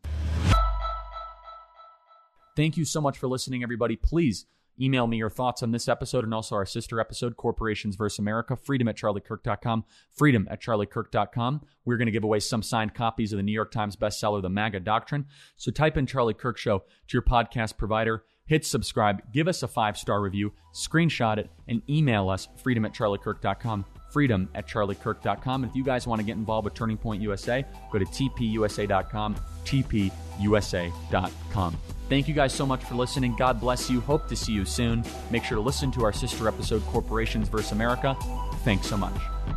Speaker 2: Thank you so much for listening, everybody. Please email me your thoughts on this episode and also our sister episode, Corporations versus America, freedom at charlie kirk dot com, freedom at charlie kirk dot com. We're going to give away some signed copies of the New York Times bestseller, The MAGA Doctrine. So type in Charlie Kirk Show to your podcast provider, hit subscribe, give us a five-star review, screenshot it, and email us, freedom at charlie kirk dot com, freedom at charlie kirk dot com. And if you guys want to get involved with Turning Point U S A, go to t p u s a dot com, t p u s a dot com. Thank you guys so much for listening. God bless you. Hope to see you soon. Make sure to listen to our sister episode, Corporations versus America. Thanks so much.